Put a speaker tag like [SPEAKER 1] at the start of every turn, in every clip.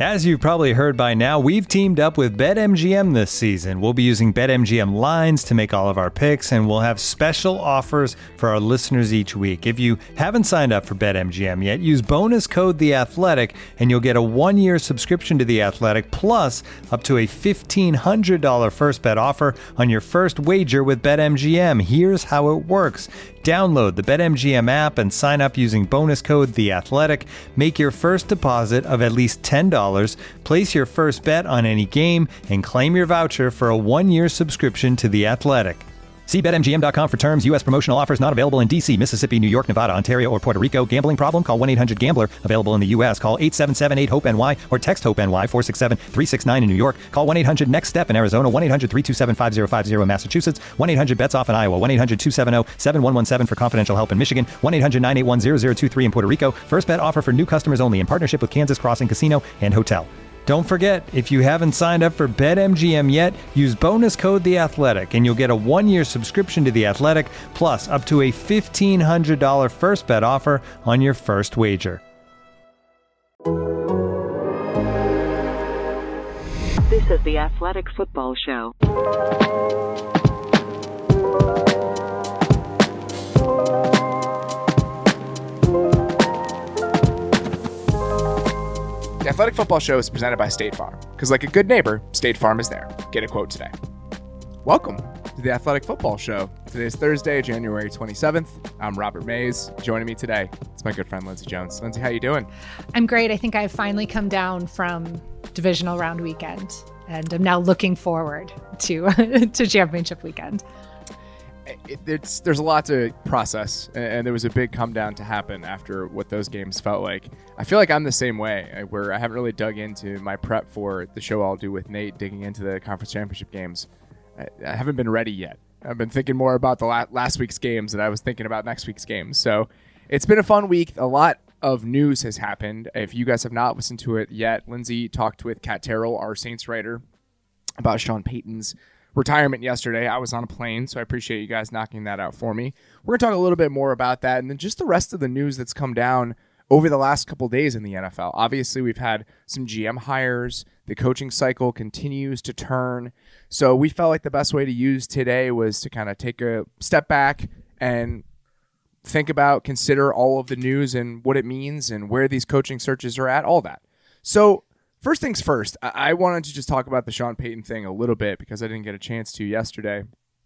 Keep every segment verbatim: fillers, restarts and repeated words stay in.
[SPEAKER 1] As you've probably heard by now, we've teamed up with BetMGM this season. We'll be using BetMGM lines to make all of our picks, and we'll have special offers for our listeners each week. If you haven't signed up for BetMGM yet, use bonus code The Athletic, and you'll get a one-year subscription to The Athletic, plus up to a fifteen hundred dollars first bet offer on your first wager with BetMGM. Here's how it works. Download the BetMGM app and sign up using bonus code The Athletic. Make your first deposit of at least ten dollars, place your first bet on any game, and claim your voucher for a one-year subscription to The Athletic. See Bet M G M dot com for terms. U S promotional offers not available in D C, Mississippi, New York, Nevada, Ontario, or Puerto Rico. Gambling problem? Call one eight hundred gambler. Available in the U S. Call eight seven seven eight hope N Y or text HOPE-NY four six seven three six nine in New York. Call one eight hundred next step in Arizona. one eight hundred three two seven five zero five zero in Massachusetts. one eight hundred bets off in Iowa. one eight hundred two seven zero seven one one seven for confidential help in Michigan. one eight hundred nine eight one zero zero two three in Puerto Rico. First bet offer for new customers only in partnership with Kansas Crossing Casino and Hotel. Don't forget, if you haven't signed up for BetMGM yet, use bonus code The Athletic, and you'll get a one-year subscription to The Athletic, plus up to a fifteen hundred dollars first bet offer on your first wager.
[SPEAKER 2] This is The Athletic Football Show.
[SPEAKER 3] The Athletic Football Show is presented by State Farm, because like a good neighbor, State Farm is there. Get a quote today. Welcome to the Athletic Football Show. Today is Thursday, January twenty-seventh. I'm Robert Mays. Joining me today, it's my good friend Lindsay Jones. Lindsay, how you doing?
[SPEAKER 4] I'm great. I think I've finally come down from divisional round weekend, and I'm now looking forward to to championship weekend.
[SPEAKER 3] It, it's, there's a lot to process, and there was a big come down to happen after what those games felt like. I feel like I'm the same way, where I haven't really dug into my prep for the show I'll do with Nate, digging into the conference championship games. I, I haven't been ready yet. I've been thinking more about the la- last week's games than I was thinking about next week's games. So it's been a fun week. A lot of news has happened. If you guys have not listened to it yet, Lindsay talked with Kat Terrell, our Saints writer, about Sean Payton's retirement yesterday. I was on a plane, so I appreciate you guys knocking that out for me. We're going to talk a little bit more about that, and then just the rest of the news that's come down over the last couple days in the N F L. Obviously, we've had some G M hires. The coaching cycle continues to turn. So we felt like the best way to use today was to kind of take a step back and think about, consider all of the news and what it means and where these coaching searches are at, all that. So first things first, I wanted to just talk about the Sean Payton thing a little bit because I didn't get a chance to yesterday.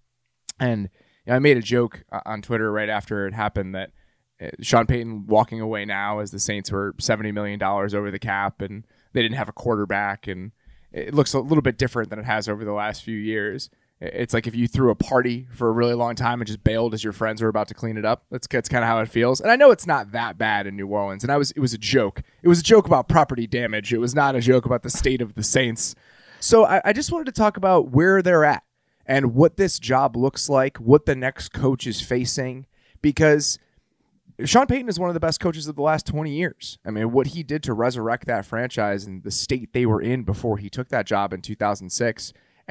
[SPEAKER 3] And you know, I made a joke on Twitter right after it happened that Sean Payton walking away now as the Saints were seventy million dollars over the cap and they didn't have a quarterback, and it looks a little bit different than it has over the last few years. It's like if you threw a party for a really long time and just bailed as your friends were about to clean it up. That's, that's kind of how it feels. And I know it's not that bad in New Orleans. And I was it was a joke. It was a joke about property damage. It was not a joke about the state of the Saints. So I, I just wanted to talk about where they're at and what this job looks like, what the next coach is facing, because Sean Payton is one of the best coaches of the last twenty years. I mean, what he did to resurrect that franchise and the state they were in before he took that job in two thousand six,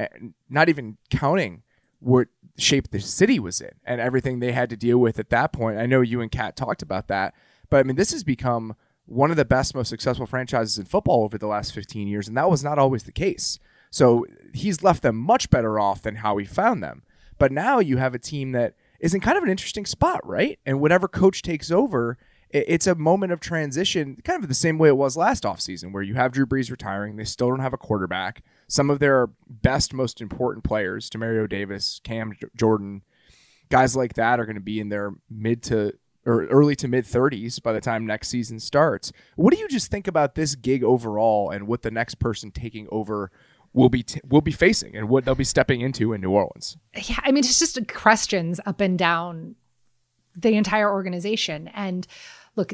[SPEAKER 3] not even counting what shape the city was in and everything they had to deal with at that point. I know you and Kat talked about that, but I mean, this has become one of the best, most successful franchises in football over the last fifteen years, and that was not always the case. So he's left them much better off than how he found them. But now you have a team that is in kind of an interesting spot, right? And whatever coach takes over, it's a moment of transition, kind of the same way it was last offseason, where you have Drew Brees retiring. They still don't have a quarterback. Some of their best, most important players, Demario Davis, Cam Jordan, guys like that are going to be in their mid to or early to mid thirties by the time next season starts. What do you just think about this gig overall and what the next person taking over will be t- will be facing and what they'll be stepping into in New Orleans?
[SPEAKER 4] Yeah, I mean, it's just questions up and down the entire organization. And look,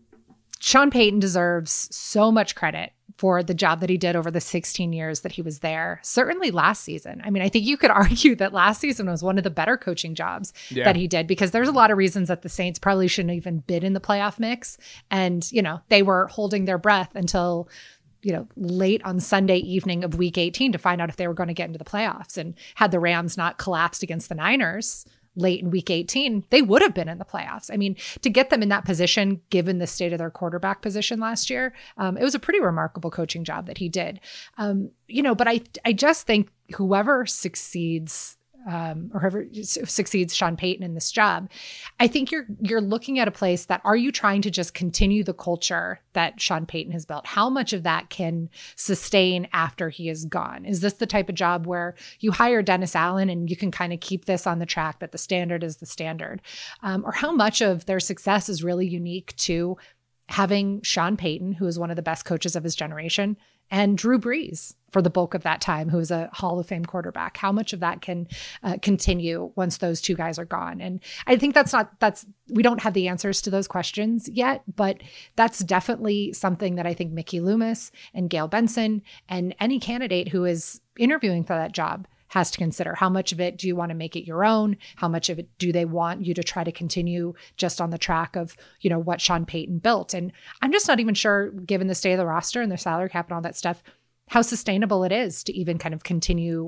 [SPEAKER 4] Sean Payton deserves so much credit for the job that he did over the sixteen years that he was there. Certainly last season. I mean, I think you could argue that last season was one of the better coaching jobs yeah. that he did, because there's a lot of reasons that the Saints probably shouldn't even bid in the playoff mix. And, you know, they were holding their breath until, you know, late on Sunday evening of week eighteen to find out if they were going to get into the playoffs. And had the Rams not collapsed against the Niners late in week eighteen, they would have been in the playoffs. I mean, to get them in that position, given the state of their quarterback position last year, um, it was a pretty remarkable coaching job that he did. Um, you know, but I, I just think whoever succeeds Um, or whoever succeeds Sean Payton in this job, I think you're you're looking at a place that, are you trying to just continue the culture that Sean Payton has built? How much of that can sustain after he is gone? Is this the type of job where you hire Dennis Allen and you can kind of keep this on the track that the standard is the standard? Um, or how much of their success is really unique to having Sean Payton, who is one of the best coaches of his generation, and Drew Brees for the bulk of that time, who is a Hall of Fame quarterback? How much of that can uh, continue once those two guys are gone? And I think that's not, that's, we don't have the answers to those questions yet, but that's definitely something that I think Mickey Loomis and Gail Benson and any candidate who is interviewing for that job has to consider. How much of it do you want to make it your own? How much of it do they want you to try to continue just on the track of, you know, what Sean Payton built? And I'm just not even sure, given the state of the roster and their salary cap and all that stuff, how sustainable it is to even kind of continue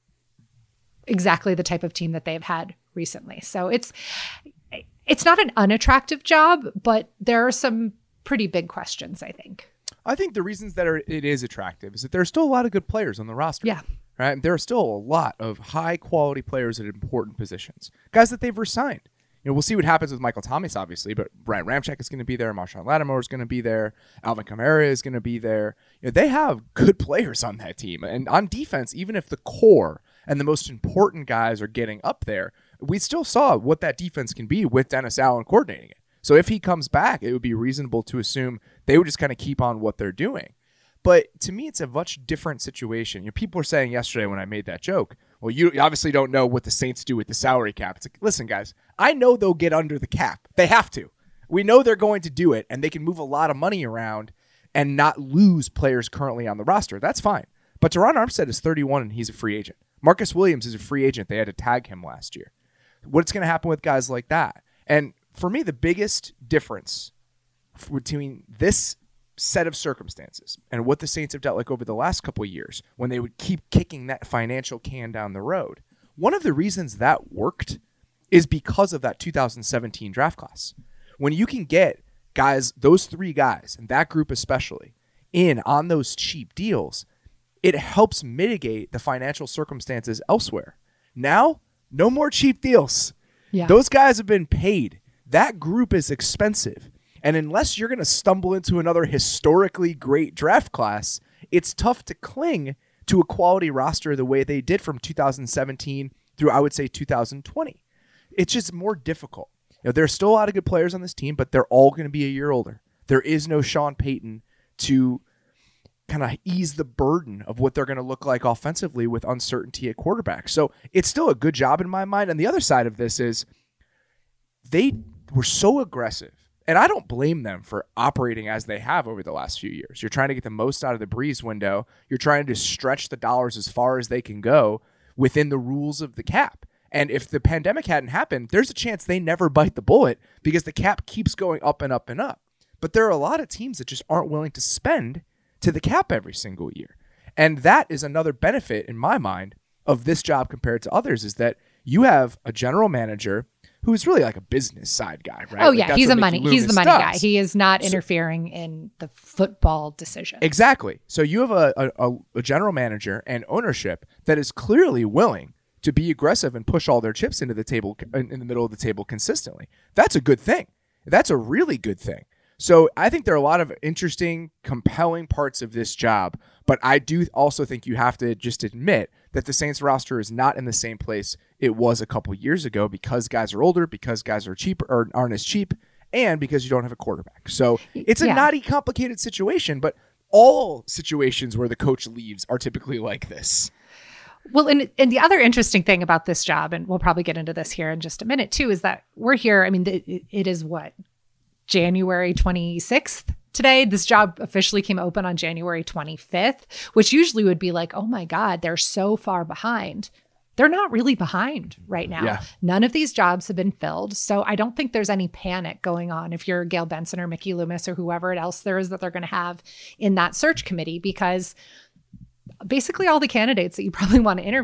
[SPEAKER 4] exactly the type of team that they've had recently. So it's, it's not an unattractive job, but there are some pretty big questions, I think.
[SPEAKER 3] I think the reasons that are, it is attractive is that there are still a lot of good players on the roster.
[SPEAKER 4] Yeah.
[SPEAKER 3] Right? There are still a lot of high-quality players at important positions, guys that they've resigned. You know, we'll see what happens with Michael Thomas, obviously, but Brian Ramczyk is going to be there, Marshawn Lattimore is going to be there, Alvin Kamara is going to be there. You know, they have good players on that team, and on defense, even if the core and the most important guys are getting up there, we still saw what that defense can be with Dennis Allen coordinating it. So if he comes back, it would be reasonable to assume they would just kind of keep on what they're doing. But to me, it's a much different situation. You know, people were saying yesterday when I made that joke, well, you obviously don't know what the Saints do with the salary cap. It's like, listen, guys, I know they'll get under the cap. They have to. We know they're going to do it, and they can move a lot of money around and not lose players currently on the roster. That's fine. But Teron Armstead is thirty-one, and he's a free agent. Marcus Williams is a free agent. They had to tag him last year. What's going to happen with guys like that? And for me, the biggest difference between this set of circumstances and what the Saints have dealt like over the last couple of years when they would keep kicking that financial can down the road. One of the reasons that worked is because of that two thousand seventeen draft class. When you can get guys, those three guys, and that group especially, in on those cheap deals, it helps mitigate the financial circumstances elsewhere. Now, no more cheap deals.
[SPEAKER 4] Yeah.
[SPEAKER 3] Those guys have been paid. That group is expensive. And unless you're going to stumble into another historically great draft class, it's tough to cling to a quality roster the way they did from two thousand seventeen through, I would say, two thousand twenty. It's just more difficult. You know, there's still a lot of good players on this team, but they're all going to be a year older. There is no Sean Payton to kind of ease the burden of what they're going to look like offensively with uncertainty at quarterback. So it's still a good job in my mind. And the other side of this is they were so aggressive. And I don't blame them for operating as they have over the last few years. You're trying to get the most out of the Brees window. You're trying to stretch the dollars as far as they can go within the rules of the cap. And if the pandemic hadn't happened, there's a chance they never bite the bullet because the cap keeps going up and up and up. But there are a lot of teams that just aren't willing to spend to the cap every single year. And that is another benefit in my mind of this job compared to others, is that you have a general manager who's really like a business side guy, right?
[SPEAKER 4] Oh
[SPEAKER 3] like
[SPEAKER 4] yeah, he's a money he's the money
[SPEAKER 3] does.
[SPEAKER 4] guy. He is not
[SPEAKER 3] So-
[SPEAKER 4] interfering in the football decision.
[SPEAKER 3] Exactly. So you have a, a, a general manager and ownership that is clearly willing to be aggressive and push all their chips into the table in the middle of the table consistently. That's a good thing. That's a really good thing. So I think there are a lot of interesting, compelling parts of this job, but I do also think you have to just admit that the Saints roster is not in the same place it was a couple years ago because guys are older, because guys are cheaper or aren't as cheap, and because you don't have a quarterback. So it's a
[SPEAKER 4] Yeah.
[SPEAKER 3] knotty, complicated situation, but all situations where the coach leaves are typically like this.
[SPEAKER 4] Well, and, and the other interesting thing about this job, and we'll probably get into this here in just a minute too, is that we're here. I mean, it, it is what, January twenty-sixth today. This job officially came open on January twenty-fifth, which usually would be like, oh my God, they're so far behind. They're not really behind right now.
[SPEAKER 3] Yeah.
[SPEAKER 4] None of these jobs have been filled. So I don't think there's any panic going on if you're Gail Benson or Mickey Loomis or whoever else there is that they're going to have in that search committee, because basically all the candidates that you probably want to interview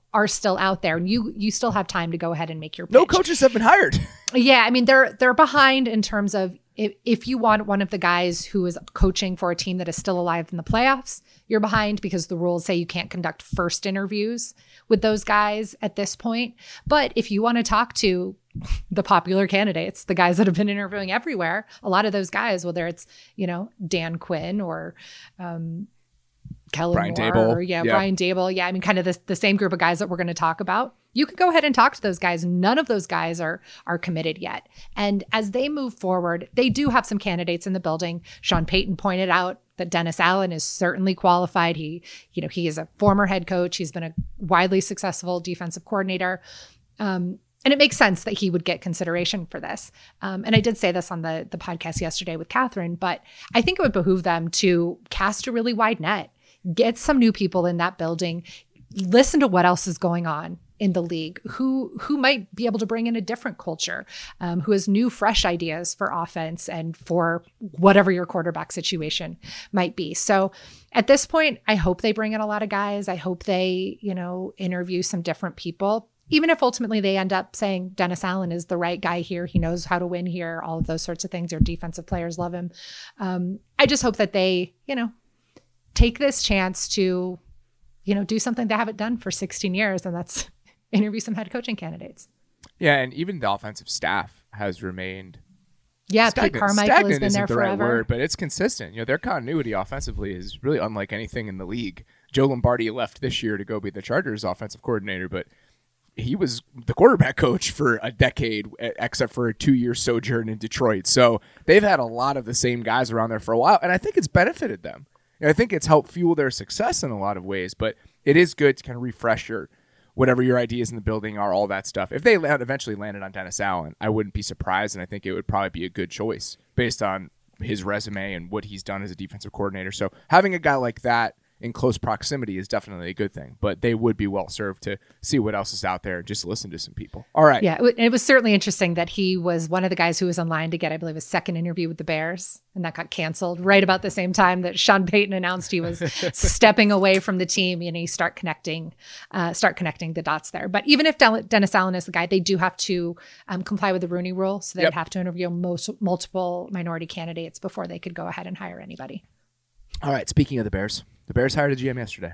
[SPEAKER 4] are still out there, and you you still have time to go ahead and make your pitch.
[SPEAKER 3] No coaches have been hired.
[SPEAKER 4] Yeah, I mean they're they're behind in terms of if, if you want one of the guys who is coaching for a team that is still alive in the playoffs, you're behind because the rules say you can't conduct first interviews with those guys at this point. But if you want to talk to the popular candidates, the guys that have been interviewing everywhere, a lot of those guys, whether it's, you know, Dan Quinn or um, Kellen
[SPEAKER 3] Brian
[SPEAKER 4] Moore,
[SPEAKER 3] Daboll.
[SPEAKER 4] or yeah,
[SPEAKER 3] Yeah.
[SPEAKER 4] Brian Daboll. Yeah, I mean, kind of the, the same group of guys that we're going to talk about. You could go ahead and talk to those guys. None of those guys are are committed yet. And as they move forward, they do have some candidates in the building. Sean Payton pointed out that Dennis Allen is certainly qualified. He, you know, he is a former head coach. He's been a widely successful defensive coordinator. Um, and it makes sense that he would get consideration for this. Um, and I did say this on the, the podcast yesterday with Catherine, but I think it would behoove them to cast a really wide net, get some new people in that building, listen to what else is going on in the league, who who might be able to bring in a different culture, um, who has new, fresh ideas for offense and for whatever your quarterback situation might be. So at this point, I hope they bring in a lot of guys. I hope they, you know, interview some different people, even if ultimately they end up saying Dennis Allen is the right guy here. He knows how to win here, all of those sorts of things. Your defensive players love him. Um, I just hope that they, you know, take this chance to, you know, do something they haven't done for sixteen years, and that's interview some head coaching candidates.
[SPEAKER 3] Yeah, and even the offensive staff has remained
[SPEAKER 4] Yeah,
[SPEAKER 3] stagnant.
[SPEAKER 4] Pete Carmichael
[SPEAKER 3] Stagnant
[SPEAKER 4] has been
[SPEAKER 3] isn't
[SPEAKER 4] there
[SPEAKER 3] the
[SPEAKER 4] forever.
[SPEAKER 3] right word, but it's consistent. You know, their continuity offensively is really unlike anything in the league. Joe Lombardi left this year to go be the Chargers offensive coordinator, but he was the quarterback coach for a decade, except for a two-year sojourn in Detroit. So they've had a lot of the same guys around there for a while, and I think it's benefited them. And I think it's helped fuel their success in a lot of ways, but it is good to kind of refresh your whatever your ideas in the building are, all that stuff. If they land, eventually landed on Dennis Allen, I wouldn't be surprised, and I think it would probably be a good choice based on his resume and what he's done as a defensive coordinator. So having a guy like that in close proximity is definitely a good thing, but they would be well served to see what else is out there and just listen to some people. All right.
[SPEAKER 4] Yeah, it w- it was certainly interesting that he was one of the guys who was in line to get, I believe, a second interview with the Bears, and that got canceled right about the same time that Sean Payton announced he was stepping away from the team. You know, you start connecting, uh, start connecting the dots there. But even if Del- Dennis Allen is the guy, they do have to um, comply with the Rooney Rule, so they'd
[SPEAKER 3] Yep.
[SPEAKER 4] have to interview most, multiple minority candidates before they could go ahead and hire anybody.
[SPEAKER 3] All right. Speaking of the Bears, the Bears hired a G M yesterday.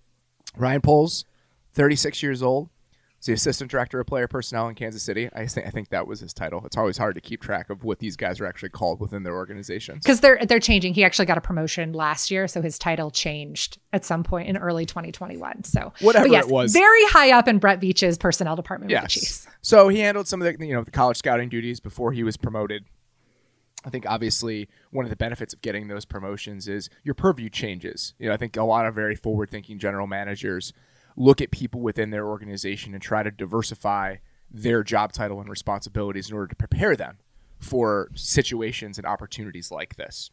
[SPEAKER 3] Ryan Poles, thirty-six years old. He's the assistant director of player personnel in Kansas City. I think I think that was his title. It's always hard to keep track of what these guys are actually called within their organizations.
[SPEAKER 4] Because they're they're changing. He actually got a promotion last year, so his title changed at some point in early twenty twenty-one. So
[SPEAKER 3] Whatever
[SPEAKER 4] but yes,
[SPEAKER 3] it was.
[SPEAKER 4] very high up in Brett Veach's personnel department with the
[SPEAKER 3] Yes.
[SPEAKER 4] Chiefs.
[SPEAKER 3] So he handled some of the you know the college scouting duties before he was promoted. I think obviously one of the benefits of getting those promotions is your purview changes. You know, I think a lot of very forward-thinking general managers look at people within their organization and try to diversify their job title and responsibilities in order to prepare them for situations and opportunities like this.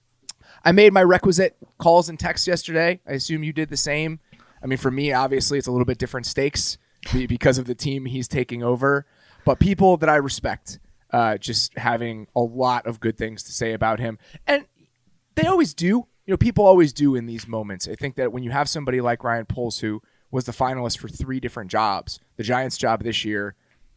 [SPEAKER 3] I made my requisite calls and texts yesterday. I assume you did the same. I mean, for me, obviously, it's a little bit different stakes be- because of the team he's taking over. But people that I respect, uh, just having a lot of good things to say about him. And they always do. You know, people always do in these moments. I think that when you have somebody like Ryan Poles, who was the finalist for three different jobs, the Giants job this year,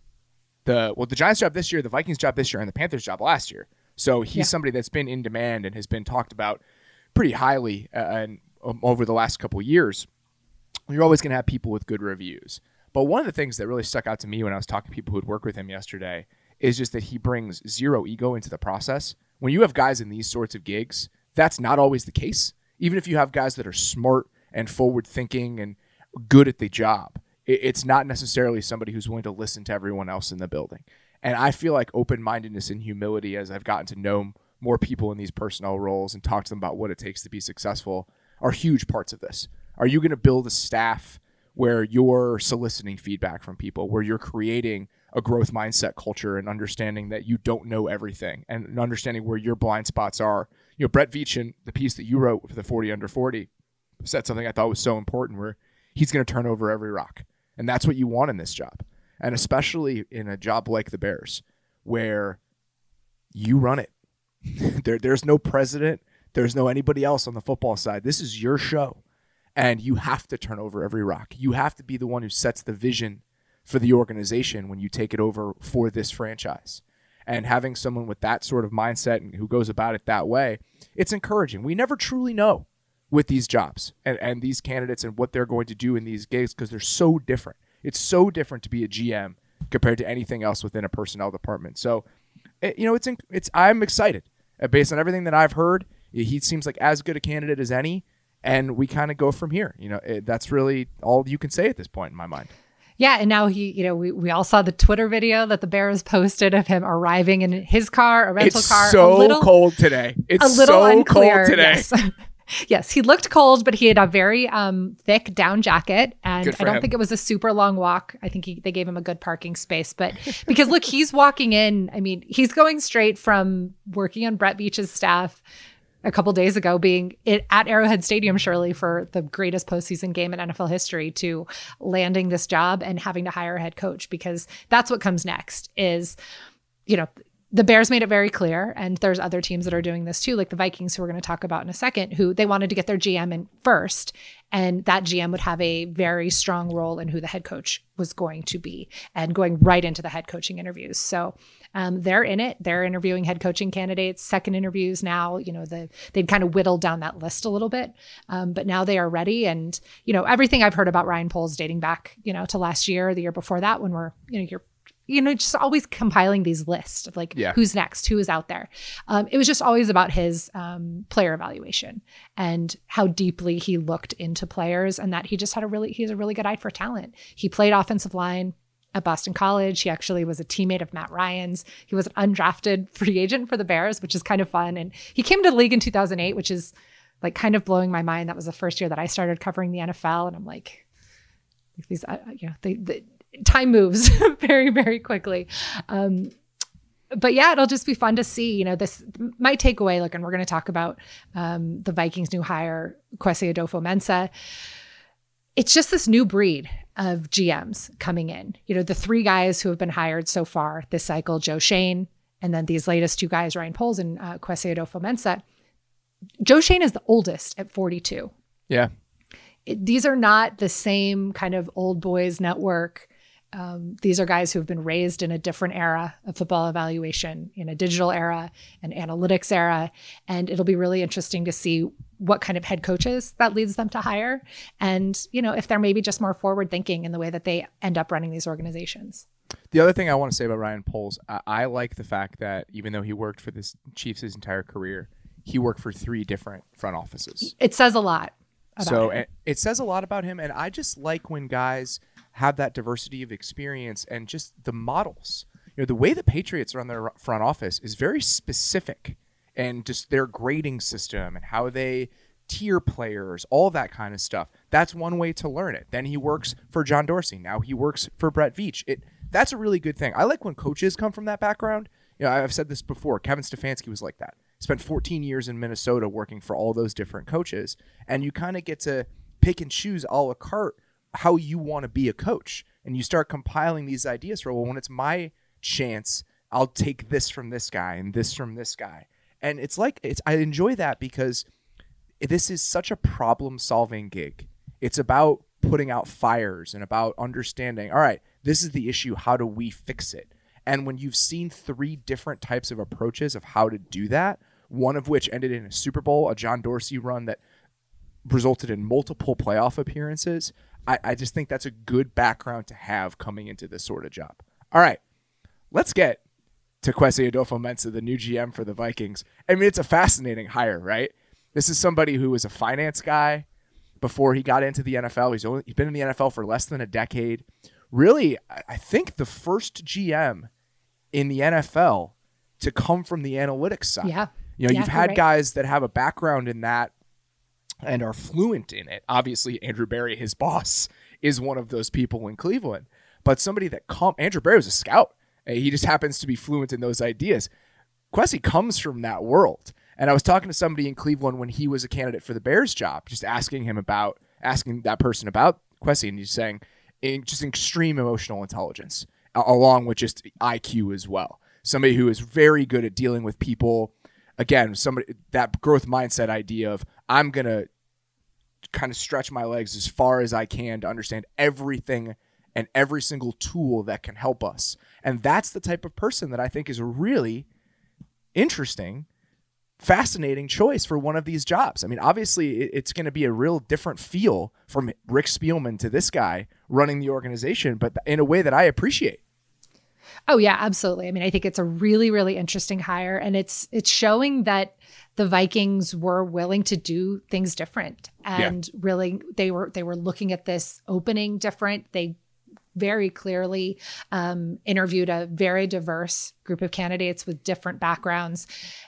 [SPEAKER 3] the well, the Giants job this year, the Vikings job this year, and the Panthers job last year. So he's
[SPEAKER 4] Yeah.
[SPEAKER 3] somebody that's been in demand and has been talked about pretty highly uh, and um, over the last couple of years. You're always going to have people with good reviews. But one of the things that really stuck out to me when I was talking to people who'd worked with him yesterday is just that he brings zero ego into the process. When you have guys in these sorts of gigs, that's not always the case. Even if you have guys that are smart and forward-thinking and good at the job, it's not necessarily somebody who's willing to listen to everyone else in the building. And I feel like open-mindedness and humility, as I've gotten to know more people in these personnel roles and talk to them about what it takes to be successful, are huge parts of this. Are you going to build a staff where you're soliciting feedback from people, where you're creating a growth mindset culture and understanding that you don't know everything and understanding where your blind spots are? You know, Brett Veach, in the piece that you wrote for the forty under forty, said something I thought was so important, where he's going to turn over every rock. And that's what you want in this job. And especially in a job like the Bears, where you run it. there, there's no president. There's no anybody else on the football side. This is your show. And you have to turn over every rock. You have to be the one who sets the vision for the organization when you take it over for this franchise. And having someone with that sort of mindset and who goes about it that way, it's encouraging. We never truly know with these jobs and, and these candidates and what they're going to do in these gigs because they're so different. It's so different to be a G M compared to anything else within a personnel department. So, it, you know, it's it's. I'm excited. Uh, based on everything that I've heard, he seems like as good a candidate as any, and we kind of go from here. You know, it, that's really all you can say at this point in my mind.
[SPEAKER 4] Yeah, and now he, you know, we, we all saw the Twitter video that the Bears posted of him arriving in his car, a rental
[SPEAKER 3] it's
[SPEAKER 4] car.
[SPEAKER 3] It's so
[SPEAKER 4] a little,
[SPEAKER 3] cold today. It's
[SPEAKER 4] a little
[SPEAKER 3] so
[SPEAKER 4] unclear,
[SPEAKER 3] cold today.
[SPEAKER 4] Yes. Yes, he looked cold, but he had a very um, thick down jacket, and I don't
[SPEAKER 3] him.
[SPEAKER 4] think it was a super long walk. I think he, they gave him a good parking space, but because look, he's walking in. I mean, he's going straight from working on Brett Veach's staff a couple days ago, being it, at Arrowhead Stadium, surely for the greatest postseason game in N F L history, to landing this job and having to hire a head coach, because that's what comes next. Is, you know, the Bears made it very clear, and there's other teams that are doing this too, like the Vikings, who we're going to talk about in a second, who they wanted to get their G M in first, and that G M would have a very strong role in who the head coach was going to be, and going right into the head coaching interviews. So um, they're in it. They're interviewing head coaching candidates, second interviews now. You know, the they'd kind of whittled down that list a little bit, um, but now they are ready. And you know, everything I've heard about Ryan Poles dating back, you know, to last year, the year before that, when we're, you know, you're you know, just always compiling these lists of like,
[SPEAKER 3] yeah.
[SPEAKER 4] who's next, who is out there. Um, it was just always about his um, player evaluation and how deeply he looked into players, and that he just had a really, he has a really good eye for talent. He played offensive line at Boston College. He actually was a teammate of Matt Ryan's. He was an undrafted free agent for the Bears, which is kind of fun. And he came to the league in two thousand eight, which is like kind of blowing my mind. That was the first year that I started covering the N F L. And I'm like, these, uh, you know, they, they time moves very, very quickly. Um, but yeah, it'll just be fun to see, you know, this might take away, look, and we're going to talk about um, the Vikings' new hire, Kwesi Adofo-Mensah. It's just this new breed of G Ms coming in. You know, the three guys who have been hired so far this cycle, Joe Schoen, and then these latest two guys, Ryan Poles and uh, Kwesi Adofo-Mensah. Joe Schoen is the oldest at forty-two.
[SPEAKER 3] Yeah.
[SPEAKER 4] It, these are not the same kind of old boys network. Um, these are guys who have been raised in a different era of football evaluation, in a digital era, an analytics era. And it'll be really interesting to see what kind of head coaches that leads them to hire. And, you know, if they're maybe just more forward thinking in the way that they end up running these organizations.
[SPEAKER 3] The other thing I want to say about Ryan Poles, I, I like the fact that even though he worked for the Chiefs his entire career, he worked for three different front offices.
[SPEAKER 4] It says a lot about
[SPEAKER 3] so
[SPEAKER 4] him.
[SPEAKER 3] It, it says a lot about him. And I just like when guys have that diversity of experience and just the models. You know, the way the Patriots run their front office is very specific, and just their grading system and how they tier players, all that kind of stuff. That's one way to learn it. Then he works for John Dorsey. Now he works for Brett Veach. It that's a really good thing. I like when coaches come from that background. You know, I've said this before. Kevin Stefanski was like that. Spent fourteen years in Minnesota working for all those different coaches, and you kind of get to pick and choose a la carte how you want to be a coach, and you start compiling these ideas for, well, when it's my chance, I'll take this from this guy and this from this guy. And it's like, it's, I enjoy that because this is such a problem solving gig. It's about putting out fires and about understanding, all right, this is the issue. How do we fix it? And when you've seen three different types of approaches of how to do that, one of which ended in a Super Bowl, a John Dorsey run that resulted in multiple playoff appearances, I, I just think that's a good background to have coming into this sort of job. All right, let's get to Kwesi Adofo-Mensah, the new G M for the Vikings. I mean, it's a fascinating hire, right? This is somebody who was a finance guy before he got into the N F L. He's only he's been in the N F L for less than a decade. Really, I think the first G M in the N F L to come from the analytics side.
[SPEAKER 4] Yeah.
[SPEAKER 3] You know,
[SPEAKER 4] yeah,
[SPEAKER 3] you've had
[SPEAKER 4] right.
[SPEAKER 3] guys that have a background in that and are fluent in it. Obviously, Andrew Berry, his boss, is one of those people in Cleveland. But somebody that come, Andrew Berry was a scout. He just happens to be fluent in those ideas. Kwesi comes from that world. And I was talking to somebody in Cleveland when he was a candidate for the Bears job, just asking him about, asking that person about Kwesi, and he's saying in just extreme emotional intelligence, along with just I Q as well. Somebody who is very good at dealing with people. Again, somebody that growth mindset idea of I'm going to kind of stretch my legs as far as I can to understand everything and every single tool that can help us. And that's the type of person that I think is a really interesting, fascinating choice for one of these jobs. I mean, obviously it's going to be a real different feel from Rick Spielman to this guy running the organization, but in a way that I appreciate.
[SPEAKER 4] Oh yeah, absolutely. I mean, I think it's a really, really interesting hire, and it's it's showing that the Vikings were willing to do things different, and yeah. really they were they were looking at this opening different. They very clearly um, interviewed a very diverse group of candidates with different backgrounds.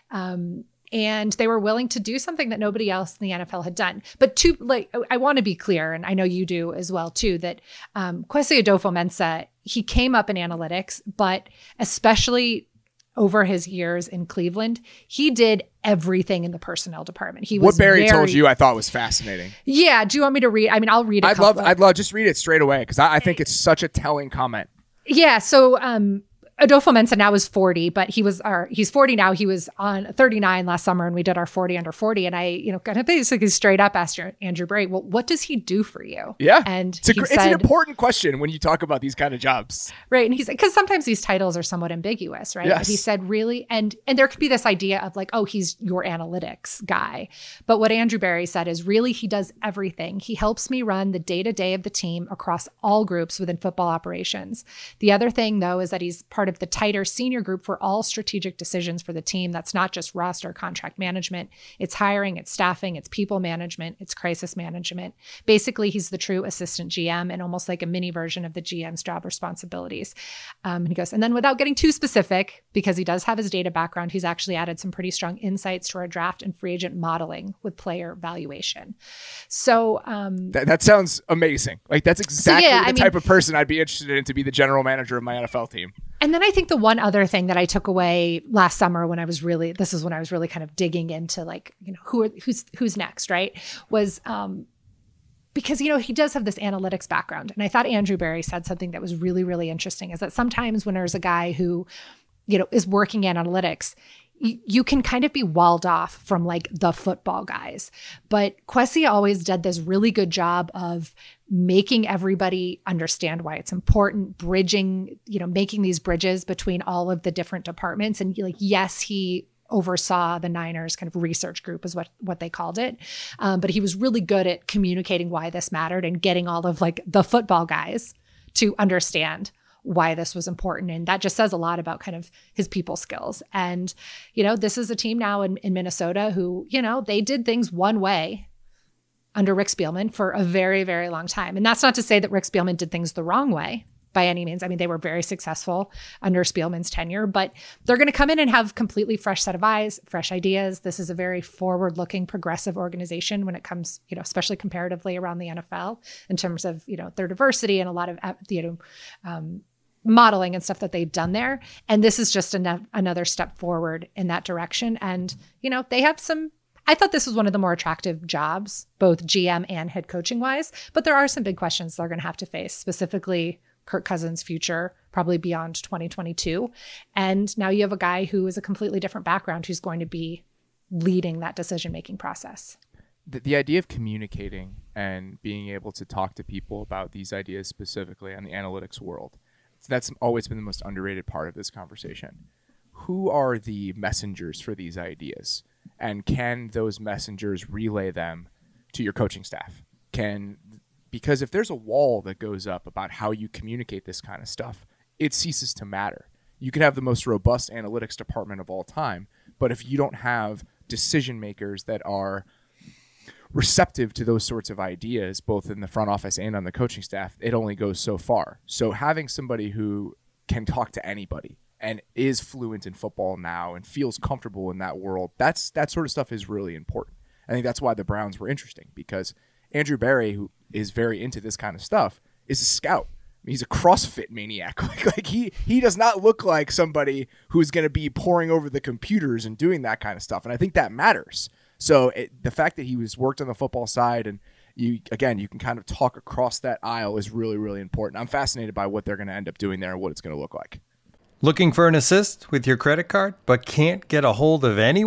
[SPEAKER 4] Um, And they were willing to do something that nobody else in the N F L had done. But to like, I want to be clear, and I know you do as well too, that um, Kwesi Adofo-Mensah, he came up in analytics, but especially over his years in Cleveland, he did everything in the personnel department. He was
[SPEAKER 3] what Barry
[SPEAKER 4] very,
[SPEAKER 3] told you, I thought was fascinating.
[SPEAKER 4] Yeah. Do you want me to read? I mean, I'll read it.
[SPEAKER 3] I'd love, I'd love just read it straight away because I, I think it's such a telling comment.
[SPEAKER 4] Yeah. So, um, Adofo-Mensah now is forty, but he was our, he's forty now. He was on thirty-nine last summer, and we did our forty under forty. And I, you know, kind of basically straight up asked Andrew Berry, well, what does he do for you?
[SPEAKER 3] Yeah.
[SPEAKER 4] And
[SPEAKER 3] it's, a,
[SPEAKER 4] he
[SPEAKER 3] it's
[SPEAKER 4] said,
[SPEAKER 3] an important question when you talk about these kind of jobs.
[SPEAKER 4] Right. And he's like, because sometimes these titles are somewhat ambiguous, right?
[SPEAKER 3] Yes.
[SPEAKER 4] But he said really, and and there could be this idea of like, oh, he's your analytics guy. But what Andrew Berry said is really he does everything. He helps me run the day-to-day of the team across all groups within football operations. The other thing, though, is that he's part of the tighter senior group for all strategic decisions for the team. That's not just roster contract management. It's hiring, it's staffing, it's people management, it's crisis management. Basically, he's the true assistant G M and almost like a mini version of the G M's job responsibilities. Um, and he goes, and then without getting too specific, because he does have his data background, he's actually added some pretty strong insights to our draft and free agent modeling with player valuation. So um,
[SPEAKER 3] that, that sounds amazing. Like that's exactly
[SPEAKER 4] so yeah,
[SPEAKER 3] the
[SPEAKER 4] I
[SPEAKER 3] type
[SPEAKER 4] mean,
[SPEAKER 3] of person I'd be interested in to be the general manager of my N F L team.
[SPEAKER 4] And then I think the one other thing that I took away last summer when I was really, this is when I was really kind of digging into like, you know, who are, who's, who's next, right? Was um, because, you know, he does have this analytics background. And I thought Andrew Berry said something that was really, really interesting is that sometimes when there's a guy who, you know, is working in analytics, you, you can kind of be walled off from like the football guys. But Kwesi always did this really good job of making everybody understand why it's important, bridging, you know, making these bridges between all of the different departments. And like, yes, he oversaw the Niners kind of research group is what, what they called it. Um, but he was really good at communicating why this mattered and getting all of like the football guys to understand why this was important. And that just says a lot about kind of his people skills. And, you know, this is a team now in, in Minnesota who, you know, they did things one way under Rick Spielman for a very, very long time. And that's not to say that Rick Spielman did things the wrong way by any means. I mean, they were very successful under Spielman's tenure, but they're going to come in and have completely fresh set of eyes, fresh ideas. This is a very forward-looking, progressive organization when it comes, you know, especially comparatively around the N F L in terms of, you know, their diversity and a lot of, you know, um, modeling and stuff that they've done there. And this is just an- another step forward in that direction. And, you know, they have some, I thought this was one of the more attractive jobs, both G M and head coaching wise, but there are some big questions they're going to have to face, specifically Kirk Cousins' future, probably beyond twenty twenty-two. And now you have a guy who is a completely different background who's going to be leading that decision-making process.
[SPEAKER 3] The, the idea of communicating and being able to talk to people about these ideas specifically on the analytics world, that's always been the most underrated part of this conversation. Who are the messengers for these ideas? And can those messengers relay them to your coaching staff? Can Because if there's a wall that goes up about how you communicate this kind of stuff, it ceases to matter. You can have the most robust analytics department of all time, but if you don't have decision makers that are receptive to those sorts of ideas, both in the front office and on the coaching staff, it only goes so far. So having somebody who can talk to anybody and is fluent in football now and feels comfortable in that world, that's that sort of stuff is really important. I think that's why the Browns were interesting, because Andrew Berry, who is very into this kind of stuff, is a scout. I mean, he's a CrossFit maniac. like, like he he does not look like somebody who's going to be poring over the computers and doing that kind of stuff. And I think that matters. So it, the fact that he was worked on the football side and you again, you can kind of talk across that aisle is really, really important. I'm fascinated by what they're going to end up doing there and what it's going to look like.
[SPEAKER 1] Looking for an assist with your credit card, but can't get a hold of anyone?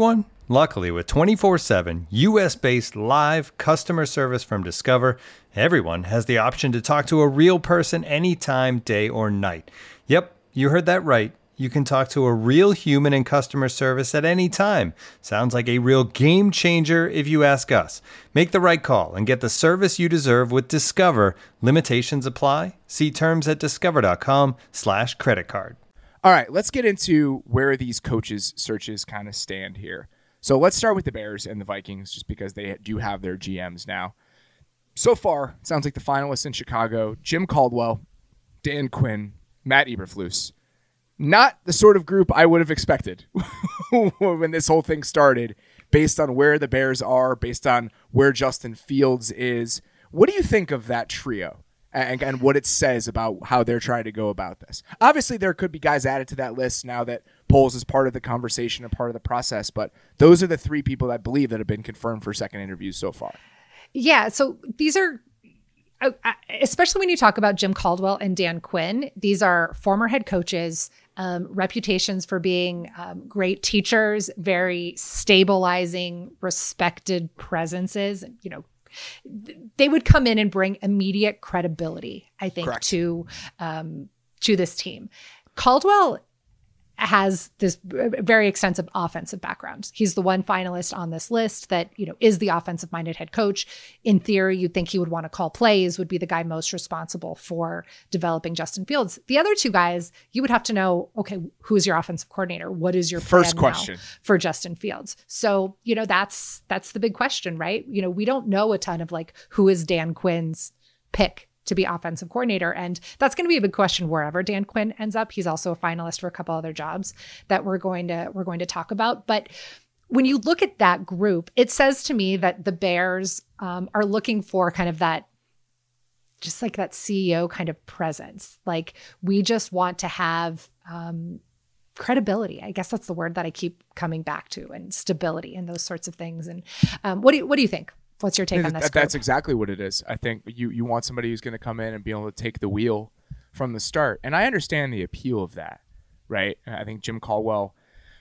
[SPEAKER 1] Luckily, with twenty-four seven U S-based live customer service from Discover, everyone has the option to talk to a real person anytime, day or night. Yep, you heard that right. You can talk to a real human in customer service at any time. Sounds like a real game changer if you ask us. Make the right call and get the service you deserve with Discover. Limitations apply. See terms at discover.com slash credit card.
[SPEAKER 3] All right, let's get into where these coaches' searches kind of stand here. So let's start with the Bears and the Vikings, just because they do have their G Ms now. So far, it sounds like the finalists in Chicago, Jim Caldwell, Dan Quinn, Matt Eberflus. Not the sort of group I would have expected when this whole thing started, based on where the Bears are, based on where Justin Fields is. What do you think of that trio and, and what it says about how they're trying to go about this? Obviously, there could be guys added to that list now that Poles is part of the conversation and part of the process, but those are the three people I believe that have been confirmed for second interviews so far.
[SPEAKER 4] Yeah, so these are, especially when you talk about Jim Caldwell and Dan Quinn, these are former head coaches, um, reputations for being um, great teachers, very stabilizing, respected presences. You know, they would come in and bring immediate credibility, I think, Correct. to um, to this team. Caldwell has this very extensive offensive background. He's the one finalist on this list that, you know, is the offensive minded head coach. In theory, you'd think he would want to call plays, would be the guy most responsible for developing Justin Fields. The other two guys, you would have to know, okay, who's your offensive coordinator? What is your
[SPEAKER 3] first
[SPEAKER 4] plan
[SPEAKER 3] question
[SPEAKER 4] now for Justin Fields? So, you know, that's, that's the big question, right? You know, we don't know a ton of like, who is Dan Quinn's pick to be offensive coordinator. And that's going to be a big question wherever Dan Quinn ends up. He's also a finalist for a couple other jobs that we're going to, we're going to talk about. But when you look at that group, it says to me that the Bears um, are looking for kind of that, just like that C E O kind of presence. Like, we just want to have um, credibility. I guess that's the word that I keep coming back to, and stability and those sorts of things. And um, what do you, what do you think? What's your take on this?
[SPEAKER 3] That, that's exactly what it is. I think you, you want somebody who's going to come in and be able to take the wheel from the start. And I understand the appeal of that, right? I think Jim Caldwell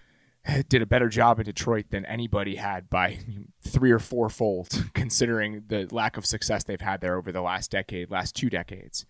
[SPEAKER 3] did a better job in Detroit than anybody had by three or four fold, considering the lack of success they've had there over the last decade, last two decades.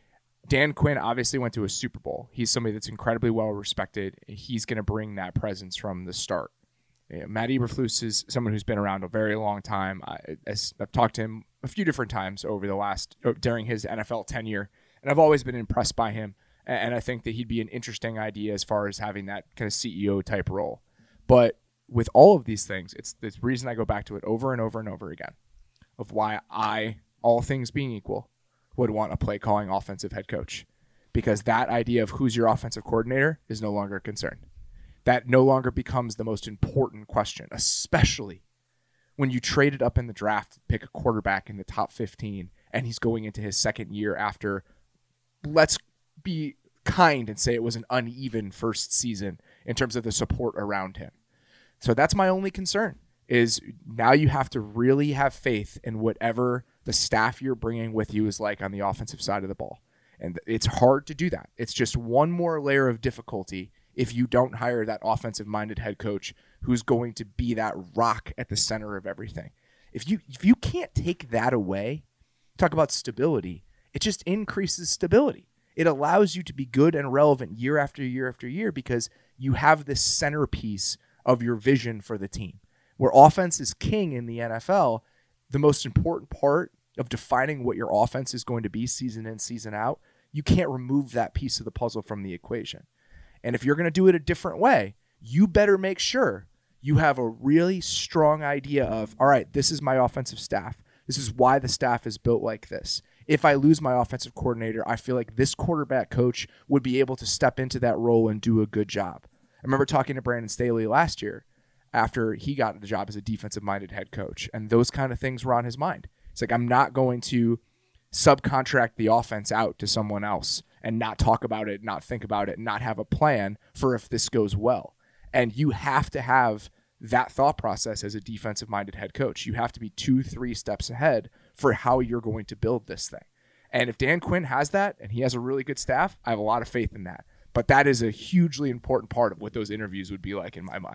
[SPEAKER 3] Dan Quinn obviously went to a Super Bowl. He's somebody that's incredibly well respected. He's going to bring that presence from the start. Yeah, Matt Eberflus is someone who's been around a very long time. I, I've talked to him a few different times over the last during his N F L tenure, and I've always been impressed by him. And I think that he'd be an interesting idea as far as having that kind of C E O type role. But with all of these things, it's the reason I go back to it over and over and over again of why I, all things being equal, would want a play calling offensive head coach, because that idea of who's your offensive coordinator is no longer a concern. That no longer becomes the most important question, especially when you traded up in the draft to pick a quarterback in the top fifteen and he's going into his second year after, let's be kind and say it was an uneven first season in terms of the support around him. So that's my only concern, is now you have to really have faith in whatever the staff you're bringing with you is like on the offensive side of the ball. And it's hard to do that. It's just one more layer of difficulty if you don't hire that offensive-minded head coach who's going to be that rock at the center of everything. If you if you can't take that away, talk about stability, it just increases stability. It allows you to be good and relevant year after year after year because you have this centerpiece of your vision for the team. Where offense is king in the N F L, the most important part of defining what your offense is going to be season in, season out, you can't remove that piece of the puzzle from the equation. And if you're going to do it a different way, you better make sure you have a really strong idea of, all right, this is my offensive staff. This is why the staff is built like this. If I lose my offensive coordinator, I feel like this quarterback coach would be able to step into that role and do a good job. I remember talking to Brandon Staley last year after he got the job as a defensive-minded head coach, and those kind of things were on his mind. It's like, I'm not going to subcontract the offense out to someone else and not talk about it, not think about it, not have a plan for if this goes well. And you have to have that thought process as a defensive-minded head coach. You have to be two, three steps ahead for how you're going to build this thing. And if Dan Quinn has that and he has a really good staff, I have a lot of faith in that. But that is a hugely important part of what those interviews would be like in my mind.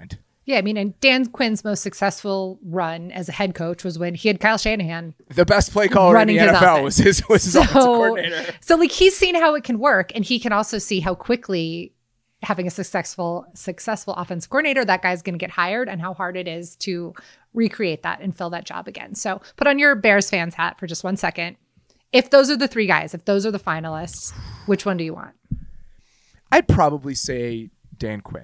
[SPEAKER 4] Yeah, I mean, and Dan Quinn's most successful run as a head coach was when he had Kyle Shanahan.
[SPEAKER 3] The best play caller in the N F L was his, was his
[SPEAKER 4] so,
[SPEAKER 3] offensive coordinator.
[SPEAKER 4] So, like, he's seen how it can work, and he can also see how quickly having a successful successful offensive coordinator, that guy's going to get hired, and how hard it is to recreate that and fill that job again. So, put on your Bears fans hat for just one second. If those are the three guys, if those are the finalists, which one do you want?
[SPEAKER 3] I'd probably say Dan Quinn.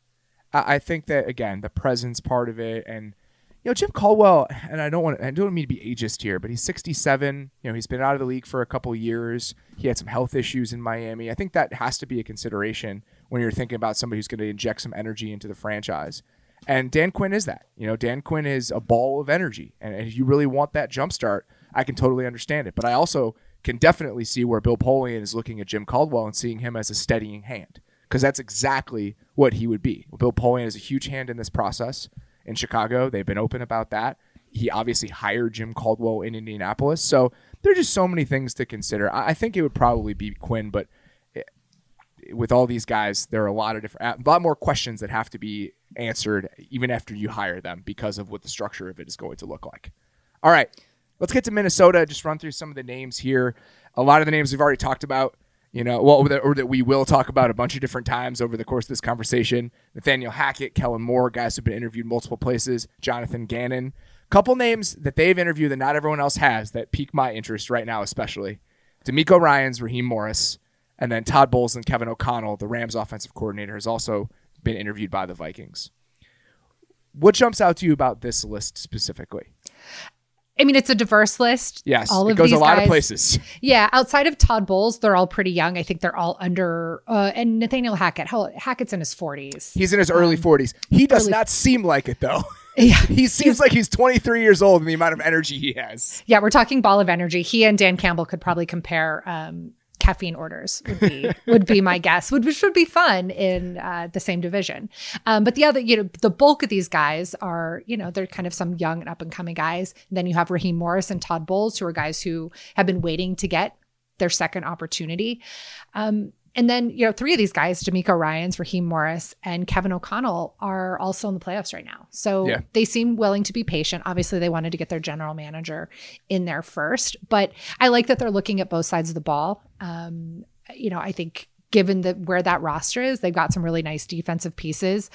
[SPEAKER 3] I think that, again, the presence part of it, and you know, Jim Caldwell, and I don't want to, I don't mean to be ageist here, but he's sixty-seven. You know, he's been out of the league for a couple of years. He had some health issues in Miami. I think that has to be a consideration when you're thinking about somebody who's going to inject some energy into the franchise. And Dan Quinn is that. You know, Dan Quinn is a ball of energy, and if you really want that jump start, I can totally understand it. But I also can definitely see where Bill Polian is looking at Jim Caldwell and seeing him as a steadying hand, because that's exactly what he would be. Bill Polian is a huge hand in this process in Chicago. They've been open about that. He obviously hired Jim Caldwell in Indianapolis. So there are just so many things to consider. I think it would probably be Quinn, but with all these guys, there are a lot of different, a lot more questions that have to be answered even after you hire them because of what the structure of it is going to look like. All right, let's get to Minnesota. Just run through some of the names here. A lot of the names we've already talked about. You know, well, or that, or that we will talk about a bunch of different times over the course of this conversation. Nathaniel Hackett, Kellen Moore, guys who've been interviewed multiple places. Jonathan Gannon. Couple names that they've interviewed that not everyone else has that pique my interest right now, especially. DeMeco Ryans, Raheem Morris, and then Todd Bowles and Kevin O'Connell, the Rams offensive coordinator, has also been interviewed by the Vikings. What jumps out to you about this list specifically?
[SPEAKER 4] I mean, it's a diverse list.
[SPEAKER 3] Yes,
[SPEAKER 4] all
[SPEAKER 3] it
[SPEAKER 4] of
[SPEAKER 3] goes
[SPEAKER 4] these
[SPEAKER 3] a lot
[SPEAKER 4] guys,
[SPEAKER 3] of places.
[SPEAKER 4] Yeah, outside of Todd Bowles, they're all pretty young. I think they're all under, uh, and Nathaniel Hackett, how, Hackett's in his forties.
[SPEAKER 3] He's in his early um, forties. He does early, not seem like it, though.
[SPEAKER 4] Yeah,
[SPEAKER 3] he seems like he's twenty-three years old in the amount of energy he has.
[SPEAKER 4] Yeah, we're talking ball of energy. He and Dan Campbell could probably compare um, caffeine orders would be would be my guess, which would be fun in uh, the same division. Um, but the other, you know, the bulk of these guys are, you know, they're kind of some young and up and coming guys. And then you have Raheem Morris and Todd Bowles, who are guys who have been waiting to get their second opportunity. Um, and then, you know, three of these guys, DeMeco Ryans, Raheem Morris, and Kevin O'Connell, are also in the playoffs right now. So yeah. They seem willing to be patient. Obviously, they wanted to get their general manager in there first. But I like that they're looking at both sides of the ball. Um, you know, I think given the where that roster is, they've got some really nice defensive pieces.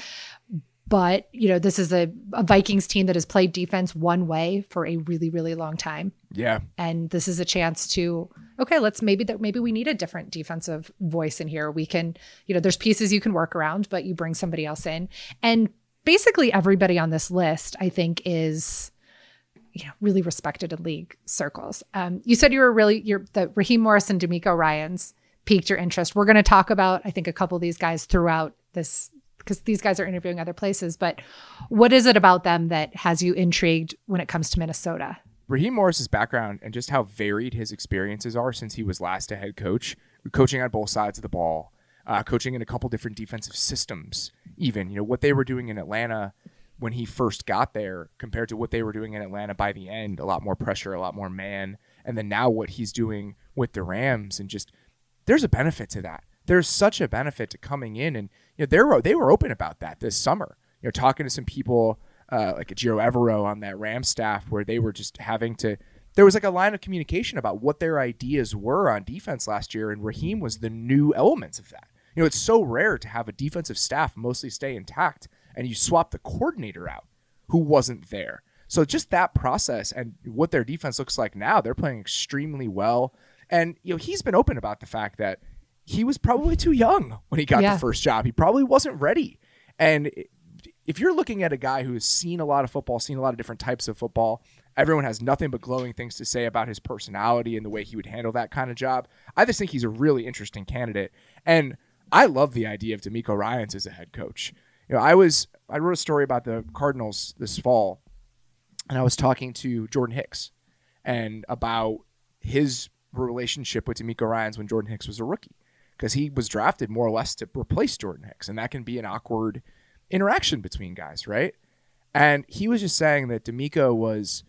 [SPEAKER 4] But, you know, this is a, a Vikings team that has played defense one way for a really, really long time.
[SPEAKER 3] Yeah.
[SPEAKER 4] And this is a chance to, okay, let's maybe that maybe we need a different defensive voice in here. We can, you know, there's pieces you can work around, but you bring somebody else in. And basically everybody on this list, I think, is, you know, really respected in league circles. Um, you said you were really, you're the Raheem Morris and DeMeco Ryans piqued your interest. We're going to talk about, I think, a couple of these guys throughout this, because these guys are interviewing other places. But what is it about them that has you intrigued when it comes to Minnesota?
[SPEAKER 3] Raheem Morris's background and just how varied his experiences are since he was last a head coach, coaching on both sides of the ball, uh, coaching in a couple different defensive systems, even, you know, what they were doing in Atlanta when he first got there compared to what they were doing in Atlanta by the end, a lot more pressure, a lot more man. And then now what he's doing with the Rams, and just, there's a benefit to that. There's such a benefit to coming in, and you know they were they were open about that this summer. You know, talking to some people uh, like a Giro Evero on that Rams staff, where they were just having to. There was like a line of communication about what their ideas were on defense last year, and Raheem was the new elements of that. You know, it's so rare to have a defensive staff mostly stay intact, and you swap the coordinator out who wasn't there. So just that process and what their defense looks like now, they're playing extremely well. And you know, he's been open about the fact that he was probably too young when he got yeah. the first job. He probably wasn't ready. And if you're looking at a guy who has seen a lot of football, seen a lot of different types of football, everyone has nothing but glowing things to say about his personality and the way he would handle that kind of job. I just think he's a really interesting candidate. And I love the idea of DeMeco Ryans as a head coach. You know, I was I wrote a story about the Cardinals this fall, and I was talking to Jordan Hicks and about his relationship with DeMeco Ryans when Jordan Hicks was a rookie. Because he was drafted more or less to replace Jordan Hicks, and that can be an awkward interaction between guys, right? And he was just saying that DeMeco was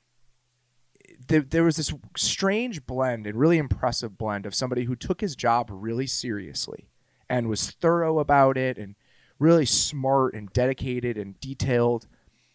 [SPEAKER 3] there, there was this strange blend and really impressive blend of somebody who took his job really seriously and was thorough about it and really smart and dedicated and detailed,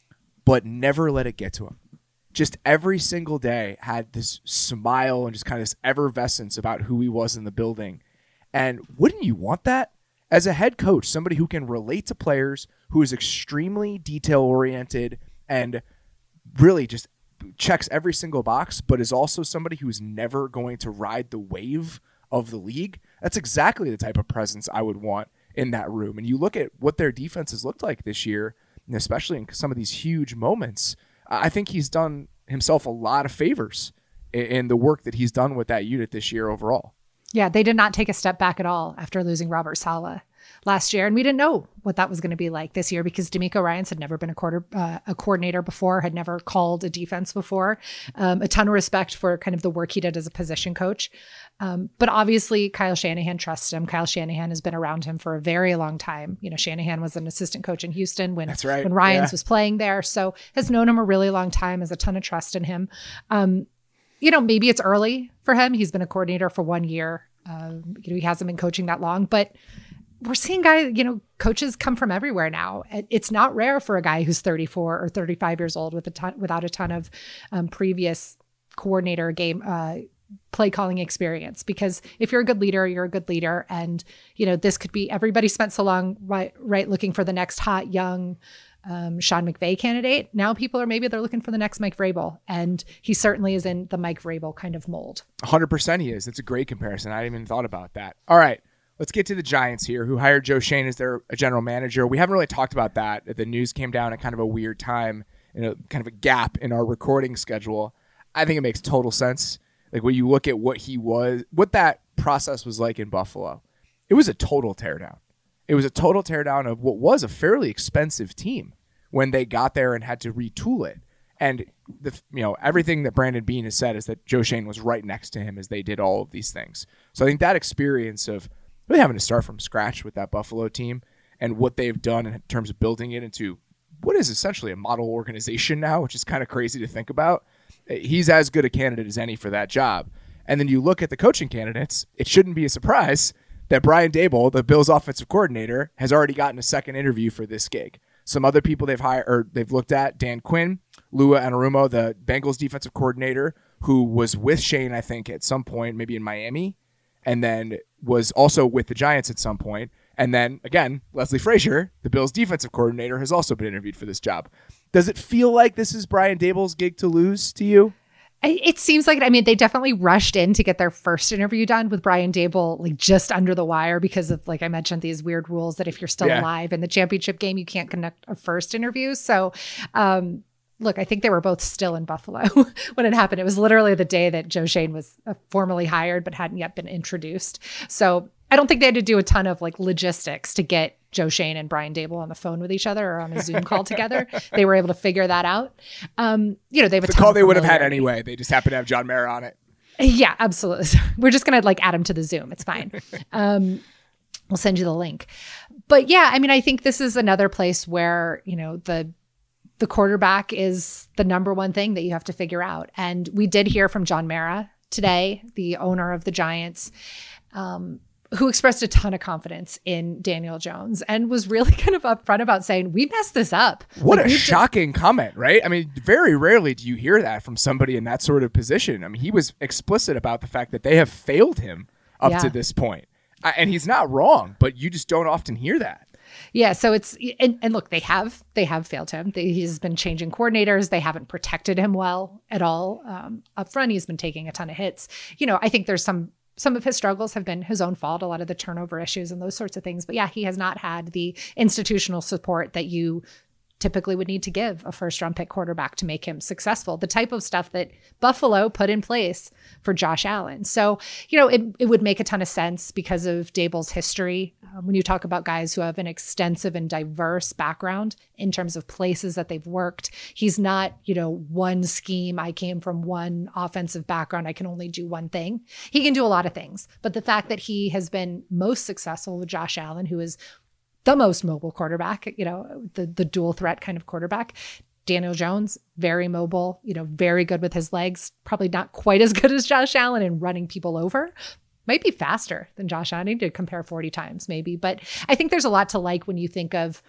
[SPEAKER 3] but never let it get to him. Just every single day had this smile and just kind of this effervescence about who he was in the building. And wouldn't you want that? As a head coach, somebody who can relate to players, who is extremely detail-oriented and really just checks every single box, but is also somebody who's never going to ride the wave of the league. That's exactly the type of presence I would want in that room. And you look at what their defense has looked like this year, and especially in some of these huge moments, I think he's done himself a lot of favors in the work that he's done with that unit this year overall.
[SPEAKER 4] Yeah, they did not take a step back at all after losing Robert Saleh last year. And we didn't know what that was going to be like this year because D'Amico Ryans had never been a quarter uh, a coordinator before, had never called a defense before. Um, a ton of respect for kind of the work he did as a position coach. Um, but obviously, Kyle Shanahan trusts him. Kyle Shanahan has been around him for a very long time. You know, Shanahan was an assistant coach in Houston when,
[SPEAKER 3] That's right.
[SPEAKER 4] when Ryans
[SPEAKER 3] yeah.
[SPEAKER 4] was playing there. So has known him a really long time, has a ton of trust in him. Um, you know, maybe it's early for him. He's been a coordinator for one year. Uh, you know, he hasn't been coaching that long, but we're seeing guys, you know, coaches come from everywhere now. It's not rare for a guy who's thirty-four or thirty-five years old with a ton, without a ton of um, previous coordinator game, uh, play calling experience, because if you're a good leader, you're a good leader. And, you know, this could be, everybody spent so long, right, right looking for the next hot, young, um, Sean McVay candidate. Now people are, maybe they're looking for the next Mike Vrabel, and he certainly is in the Mike Vrabel kind of mold.
[SPEAKER 3] one hundred percent he is. That's a great comparison. I hadn't even thought about that. All right, let's get to the Giants here, who hired Joe Schoen as their general manager. We haven't really talked about that. The news came down at kind of a weird time, in a kind of a gap in our recording schedule. I think it makes total sense. Like when you look at what he was, what that process was like in Buffalo, it was a total teardown. It was a total teardown of what was a fairly expensive team when they got there and had to retool it. And the, you know, everything that Brandon Beane has said is that Joe Schoen was right next to him as they did all of these things. So I think that experience of really having to start from scratch with that Buffalo team and what they've done in terms of building it into what is essentially a model organization now, which is kind of crazy to think about. He's as good a candidate as any for that job. And then you look at the coaching candidates, it shouldn't be a surprise that Brian Daboll, the Bills offensive coordinator, has already gotten a second interview for this gig. Some other people they've hired or they've looked at, Dan Quinn, Lua Anarumo, the Bengals defensive coordinator, who was with Shane, I think, at some point, maybe in Miami, and then was also with the Giants at some point. And then, again, Leslie Frazier, the Bills defensive coordinator, has also been interviewed for this job. Does it feel like this is Brian Daboll's gig to lose to you?
[SPEAKER 4] It seems like, I mean, they definitely rushed in to get their first interview done with Brian Daboll, like just under the wire because of, like I mentioned, these weird rules that if you're still
[SPEAKER 3] yeah.
[SPEAKER 4] alive in the championship game, you can't conduct a first interview. So, um, look, I think they were both still in Buffalo when it happened. It was literally the day that Joe Schoen was uh, formally hired, but hadn't yet been introduced. So I don't think they had to do a ton of like logistics to get Joe Schoen and Brian Daboll on the phone with each other or on a Zoom call together. They were able to figure that out. Um, you know, they have a
[SPEAKER 3] the
[SPEAKER 4] ton
[SPEAKER 3] call
[SPEAKER 4] of
[SPEAKER 3] they would have had
[SPEAKER 4] familiarity.
[SPEAKER 3] anyway. They just happen to have John Mara on it.
[SPEAKER 4] Yeah, absolutely. We're just going to like add him to the Zoom. It's fine. Um, we'll send you the link. But yeah, I mean, I think this is another place where, you know, the the quarterback is the number one thing that you have to figure out. And we did hear from John Mara today, the owner of the Giants, um, who expressed a ton of confidence in Daniel Jones and was really kind of upfront about saying, we messed this up.
[SPEAKER 3] What
[SPEAKER 4] like,
[SPEAKER 3] a
[SPEAKER 4] we
[SPEAKER 3] shocking just- comment, right? I mean, very rarely do you hear that from somebody in that sort of position. I mean, he was explicit about the fact that they have failed him up
[SPEAKER 4] Yeah.
[SPEAKER 3] to this point. Uh, and he's not wrong, but you just don't often hear that.
[SPEAKER 4] Yeah. So it's, and, and look, they have, they have failed him. They, he's been changing coordinators. They haven't protected him well at all. Um, up front, he's been taking a ton of hits. You know, I think there's some, some of his struggles have been his own fault, a lot of the turnover issues and those sorts of things. But yeah, he has not had the institutional support that you typically would need to give a first round pick quarterback to make him successful. The type of stuff that Buffalo put in place for Josh Allen. So, you know, it, it would make a ton of sense because of Daboll's history. Um, when you talk about guys who have an extensive and diverse background in terms of places that they've worked, he's not, you know, one scheme. I came from one offensive background. I can only do one thing. He can do a lot of things. But the fact that he has been most successful with Josh Allen, who is the most mobile quarterback, you know, the, the dual threat kind of quarterback. Daniel Jones, very mobile, you know, very good with his legs, probably not quite as good as Josh Allen in running people over, Might be faster than Josh Allen. I need to compare forty times maybe. But I think there's a lot to like when you think of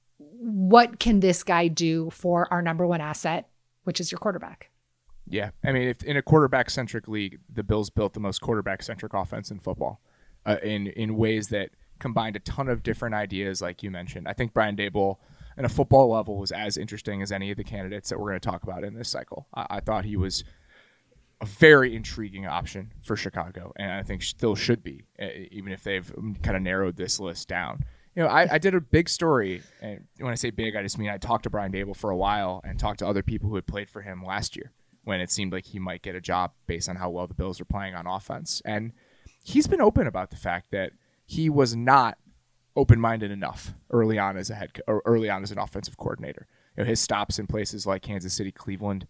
[SPEAKER 4] what can this guy do for our number one asset, which is your quarterback.
[SPEAKER 3] Yeah. I mean, if in a quarterback-centric league, the Bills built the most quarterback-centric offense in football uh, in, in ways that combined a ton of different ideas, like you mentioned. I think Brian Daboll, at a football level, was as interesting as any of the candidates that we're going to talk about in this cycle. I, I thought he was a very intriguing option for Chicago, and I think still should be, even if they've kind of narrowed this list down. You know, I, I did a big story, and when I say big, I just mean I talked to Brian Daboll for a while and talked to other people who had played for him last year when it seemed like he might get a job based on how well the Bills are playing on offense. And he's been open about the fact that he was not open-minded enough early on as a head co- or early on as an offensive coordinator. You know, his stops in places like Kansas City, Cleveland,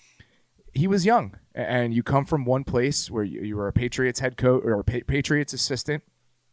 [SPEAKER 3] he was young, and you come from one place where you, you were a Patriots head coach or a pa- Patriots assistant.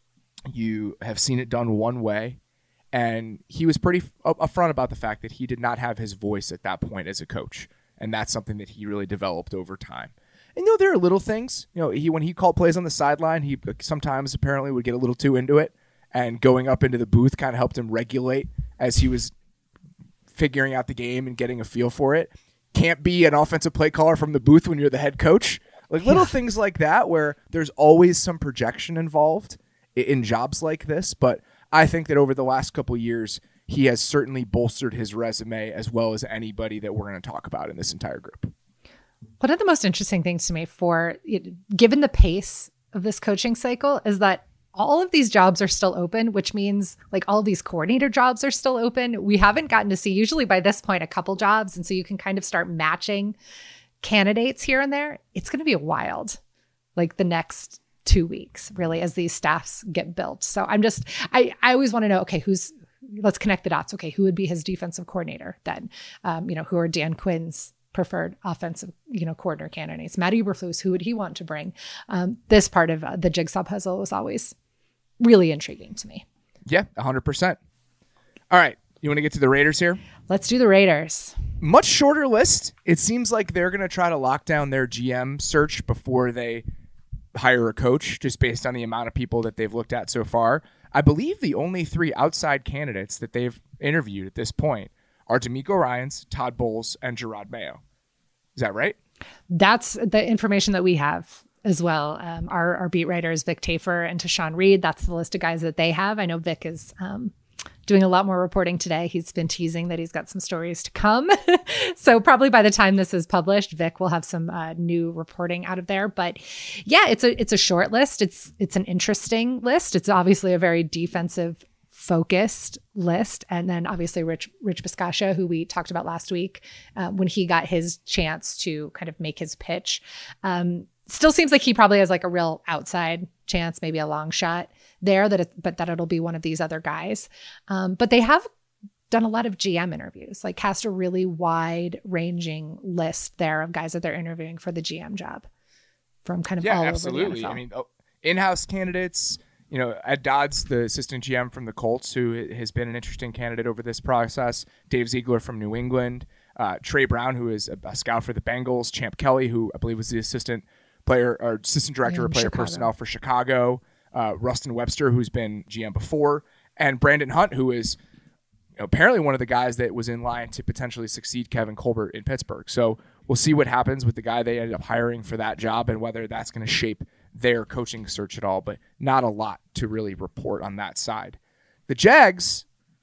[SPEAKER 3] You have seen it done one way, and he was pretty up- upfront about the fact that he did not have his voice at that point as a coach, and that's something that he really developed over time. And you know, there are little things. You know, he when he called plays on the sideline, he sometimes apparently would get a little too into it, and going up into the booth kind of helped him regulate as he was figuring out the game and getting a feel for it. Can't be an offensive play caller from the booth when you're the head coach. Like little yeah. things like that where there's always some projection involved in jobs like this. But I think that over the last couple of years, he has certainly bolstered his resume as well as anybody that we're going to talk about in this entire group.
[SPEAKER 4] One of the most interesting things to me for, given the pace of this coaching cycle, is that all of these jobs are still open, which means like all of these coordinator jobs are still open. We haven't gotten to see usually by this point a couple jobs. And so you can kind of start matching candidates here and there. It's going to be wild, like the next two weeks, really, as these staffs get built. So I'm just, I, I always want to know, okay, who's, let's connect the dots. Okay, who would be his defensive coordinator then? Um, you know, who are Dan Quinn's preferred offensive, you know, coordinator candidates? Matt Eberflus, who would he want to bring? Um, this part of uh, the jigsaw puzzle was always really intriguing to me.
[SPEAKER 3] Yeah, one hundred percent. All right, you want to get to the Raiders here?
[SPEAKER 4] Let's do the Raiders.
[SPEAKER 3] Much shorter list. It seems like they're going to try to lock down their G M search before they hire a coach, just based on the amount of people that they've looked at so far. I believe the only three outside candidates that they've interviewed at this point are DeMeco Ryans, Todd Bowles, and Gerard Mayo. Is that right? That's
[SPEAKER 4] the information that we have as well. Um, our, our beat writers, Vic Tafer and Tashawn Reed, that's the list of guys that they have. I know Vic is um, doing a lot more reporting today. He's been teasing that he's got some stories to come. So probably by the time this is published, Vic will have some uh, new reporting out of there. But yeah, it's a it's a short list. It's it's an interesting list. It's obviously a very defensive focused list. And then obviously Rich Rich Bisaccia, who we talked about last week, uh, when he got his chance to kind of make his pitch. Um, still seems like he probably has like a real outside chance, maybe a long shot there, that it, but that it'll be one of these other guys. Um, but they have done a lot of G M interviews, like cast a really wide ranging list there of guys that they're interviewing for the G M job from kind of
[SPEAKER 3] yeah,
[SPEAKER 4] all
[SPEAKER 3] absolutely.
[SPEAKER 4] over the N F L.
[SPEAKER 3] I mean, in-house candidates, you know, Ed Dodds, the assistant G M from the Colts, who has been an interesting candidate over this process. Dave Ziegler from New England. Uh, Trey Brown, who is a, a scout for the Bengals. Champ Kelly, who I believe was the assistant player or assistant director of player Chicago. personnel for Chicago. Uh, Rustin Webster, who's been G M before. And Brandon Hunt, who is you know, apparently one of the guys that was in line to potentially succeed Kevin Colbert in Pittsburgh. So we'll see what happens with the guy they ended up hiring for that job and whether that's going to shape their coaching search at all, but not a lot to really report on that side. The Jags,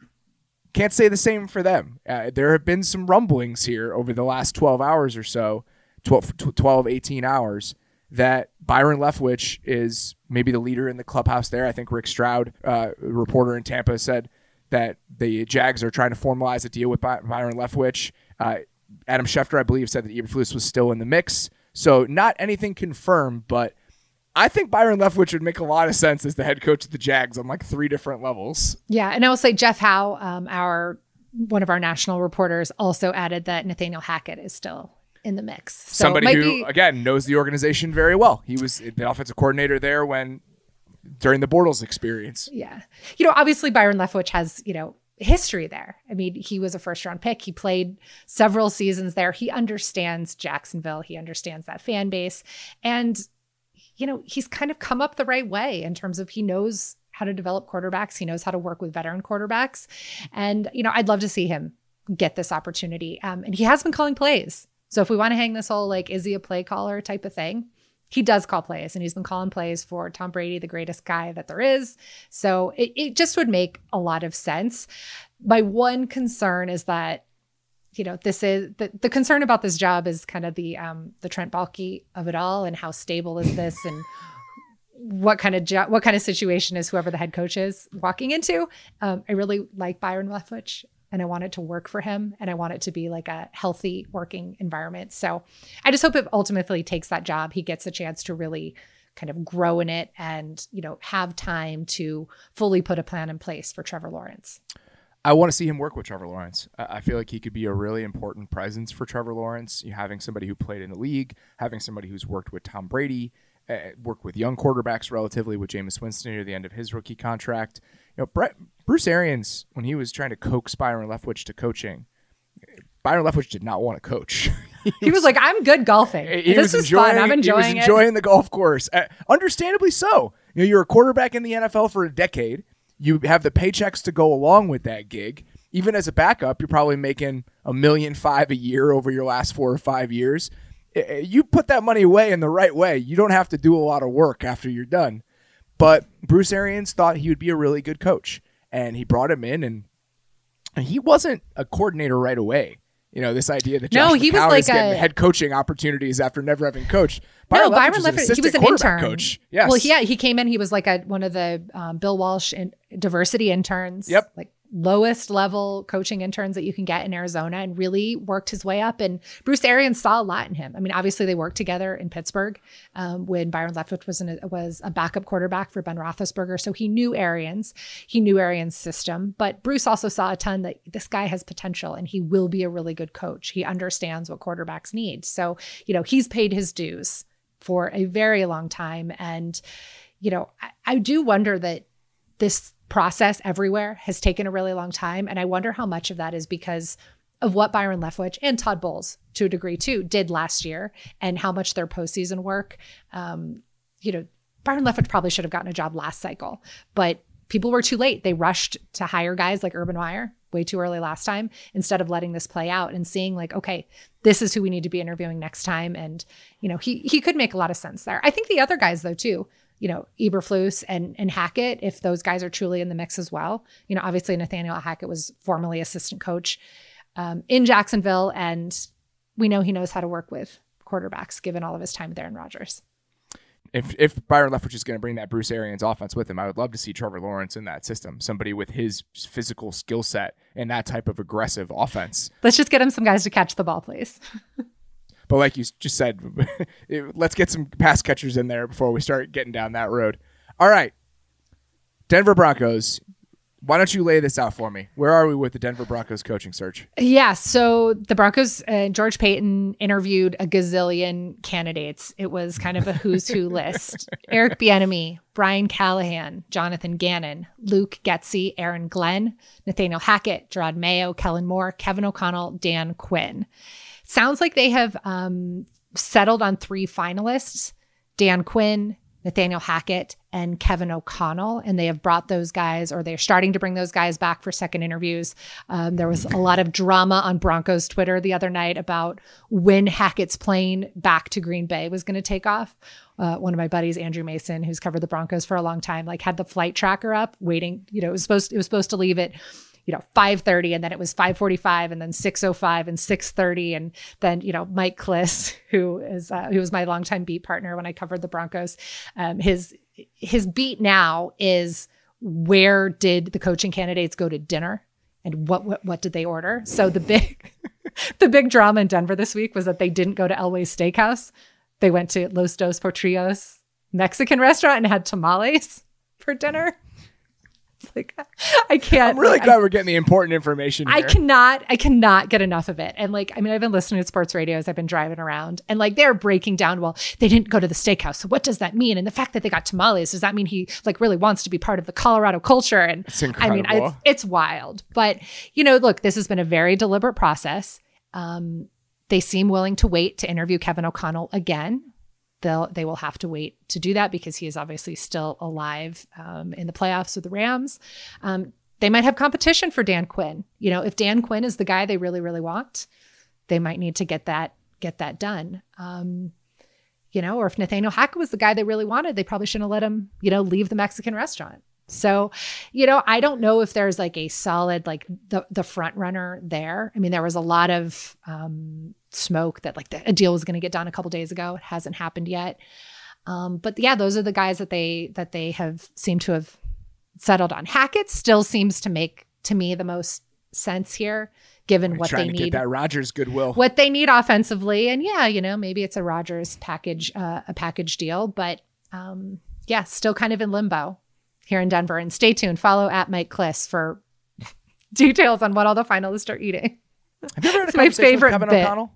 [SPEAKER 3] can't say the same for them. Uh, there have been some rumblings here over the last twelve hours or so, twelve, twelve, eighteen hours, that Byron Leftwich is maybe the leader in the clubhouse there. I think Rick Stroud, uh, a reporter in Tampa, said that the Jags are trying to formalize a deal with By- Byron Leftwich. Uh, Adam Schefter, I believe, said that Eberflus was still in the mix. So not anything confirmed, but I think Byron Leftwich would make a lot of sense as the head coach of the Jags on like three different levels.
[SPEAKER 4] Yeah, and I will say Jeff Howe, um, our one of our national reporters, also added that Nathaniel Hackett is still in the mix. So
[SPEAKER 3] Somebody who,
[SPEAKER 4] be,
[SPEAKER 3] again, knows the organization very well. He was the offensive coordinator there when during the Bortles experience.
[SPEAKER 4] Yeah. You know, obviously Byron Leftwich has, you know, history there. I mean, he was a first round pick. He played several seasons there. He understands Jacksonville. He understands that fan base. And you know, he's kind of come up the right way in terms of he knows how to develop quarterbacks. He knows how to work with veteran quarterbacks. And, you know, I'd love to see him get this opportunity. Um, and he has been calling plays. So if we want to hang this whole, like, is he a play caller type of thing? He does call plays, and he's been calling plays for Tom Brady, the greatest guy that there is. So it, it just would make a lot of sense. My one concern is that, you know, this is the, the concern about this job is kind of the um, the Trent Baalke of it all, and how stable is this, and what kind of job, what kind of situation is whoever the head coach is walking into. Um, I really like Byron Leftwich, and I want it to work for him, and I want it to be like a healthy working environment. So I just hope it ultimately takes that job. He gets a chance to really kind of grow in it and, you know, have time to fully put a plan in place for Trevor Lawrence.
[SPEAKER 3] I want to see him work with Trevor Lawrence. I feel like he could be a really important presence for Trevor Lawrence. You having somebody who played in the league, having somebody who's worked with Tom Brady, uh, worked with young quarterbacks relatively with Jameis Winston near the end of his rookie contract. You know, Brett, Bruce Arians, when he was trying to coax Byron Leftwich to coaching, Byron Leftwich did not want to coach.
[SPEAKER 4] he, he was, was like, I'm good golfing.
[SPEAKER 3] He
[SPEAKER 4] this
[SPEAKER 3] was
[SPEAKER 4] is fun. I'm enjoying it.
[SPEAKER 3] He was enjoying it. the golf course. Uh, understandably so. You know, you're a quarterback in the N F L for a decade. You have the paychecks to go along with that gig. Even as a backup, you're probably making a million five a year over your last four or five years. You put that money away in the right way. You don't have to do a lot of work after you're done. But Bruce Arians thought he would be a really good coach, and he brought him in, and he wasn't a coordinator right away. You know, this idea that Josh
[SPEAKER 4] no, he
[SPEAKER 3] McCown
[SPEAKER 4] was like
[SPEAKER 3] is getting
[SPEAKER 4] a,
[SPEAKER 3] head coaching opportunities after never having coached. Byron
[SPEAKER 4] no, Byron
[SPEAKER 3] Leftwich
[SPEAKER 4] Leftwich, he was an intern.
[SPEAKER 3] Coach. Yes.
[SPEAKER 4] Well, yeah, he came in. He was like a one of the um, Bill Walsh in, diversity interns.
[SPEAKER 3] Yep.
[SPEAKER 4] Like lowest level coaching interns that you can get in Arizona, and really worked his way up. And Bruce Arians saw a lot in him. I mean, obviously they worked together in Pittsburgh um, when Byron Leftwich was in a, was a backup quarterback for Ben Roethlisberger. So he knew Arians, he knew Arians' system, but Bruce also saw a ton that this guy has potential and he will be a really good coach. He understands what quarterbacks need. So, you know, he's paid his dues for a very long time. And, you know, I, I do wonder that this process everywhere has taken a really long time. And I wonder how much of that is because of what Byron Leftwich and Todd Bowles, to a degree too, did last year, and how much their postseason work. Um, you know, Byron Leftwich probably should have gotten a job last cycle, but people were too late. They rushed to hire guys like Urban Meyer way too early last time, instead of letting this play out and seeing like, okay, this is who we need to be interviewing next time. And, you know, he he could make a lot of sense there. I think the other guys though too, you know, Eberflus and, and Hackett, if those guys are truly in the mix as well. You know, obviously Nathaniel Hackett was formerly assistant coach um, in Jacksonville, and we know he knows how to work with quarterbacks given all of his time with Aaron Rodgers.
[SPEAKER 3] If if Byron Leftwich is going to bring that Bruce Arians offense with him, I would love to see Trevor Lawrence in that system, somebody with his physical skill set and that type of aggressive offense.
[SPEAKER 4] Let's just get him some guys to catch the ball, please.
[SPEAKER 3] But like you just said, let's get some pass catchers in there before we start getting down that road. All right. Denver Broncos. Why don't you lay this out for me? Where are we with the Denver Broncos coaching search?
[SPEAKER 4] Yeah, so the Broncos, uh, George Paton interviewed a gazillion candidates. It was kind of a who's who list. Eric Bieniemy, Brian Callahan, Jonathan Gannon, Luke Getsy, Aaron Glenn, Nathaniel Hackett, Gerard Mayo, Kellen Moore, Kevin O'Connell, Dan Quinn. Sounds like they have um, settled on three finalists, Dan Quinn, Nathaniel Hackett, and Kevin O'Connell, and they have brought those guys, or they're starting to bring those guys back for second interviews. Um, there was a lot of drama on Broncos Twitter the other night about when Hackett's plane back to Green Bay was going to take off. Uh, one of my buddies, Andrew Mason, who's covered the Broncos for a long time, like had the flight tracker up waiting. You know, it was supposed it was supposed to leave at, you know, five thirty, and then it was five forty-five, and then six oh five and six thirty. And then, you know, Mike Kliss, who is, uh, who was my longtime beat partner when I covered the Broncos, um, his, his beat now is, where did the coaching candidates go to dinner, and what, what, what did they order? So the big, the big drama in Denver this week was that they didn't go to Elway's Steakhouse. They went to Los Dos Potrillos Mexican restaurant and had tamales for dinner. Like, I can't.
[SPEAKER 3] I'm really
[SPEAKER 4] like,
[SPEAKER 3] glad
[SPEAKER 4] I,
[SPEAKER 3] we're getting the important information here.
[SPEAKER 4] I cannot, I cannot get enough of it. And like, I mean, I've been listening to sports radios. I've been driving around, and like, they're breaking down, well, they didn't go to the steakhouse, so what does that mean? And the fact that they got tamales, does that mean he like really wants to be part of the Colorado culture? And
[SPEAKER 3] it's incredible.
[SPEAKER 4] I mean, I, it's, it's wild. But, you know, look, this has been a very deliberate process. Um, they seem willing to wait to interview Kevin O'Connell again. they'll they will have to wait to do that because he is obviously still alive um, in the playoffs with the Rams. Um, they might have competition for Dan Quinn. You know, if Dan Quinn is the guy they really, really want, they might need to get that get that done. Um, you know, or if Nathaniel Hackett was the guy they really wanted, they probably shouldn't have let him, you know, leave the Mexican restaurant. So, you know, I don't know if there's like a solid, like the, the front runner there. I mean, there was a lot of um, smoke that like the, a deal was going to get done a couple days ago. It hasn't happened yet. Um, but yeah, those are the guys that they, that they have seemed to have settled on. Hackett still seems to make, to me, the most sense here, given
[SPEAKER 3] We're
[SPEAKER 4] what
[SPEAKER 3] trying
[SPEAKER 4] they
[SPEAKER 3] to
[SPEAKER 4] need.
[SPEAKER 3] get that Rodgers goodwill.
[SPEAKER 4] What they need offensively. And yeah, you know, maybe it's a Rodgers package, uh, a package deal, but um, yeah, still kind of in limbo here in Denver. And stay tuned. Follow at Mike Kliss for details on what all the finalists are eating.
[SPEAKER 3] Have you ever had a
[SPEAKER 4] It's my
[SPEAKER 3] conversation
[SPEAKER 4] favorite
[SPEAKER 3] with Kevin
[SPEAKER 4] bit.
[SPEAKER 3] O'Connell?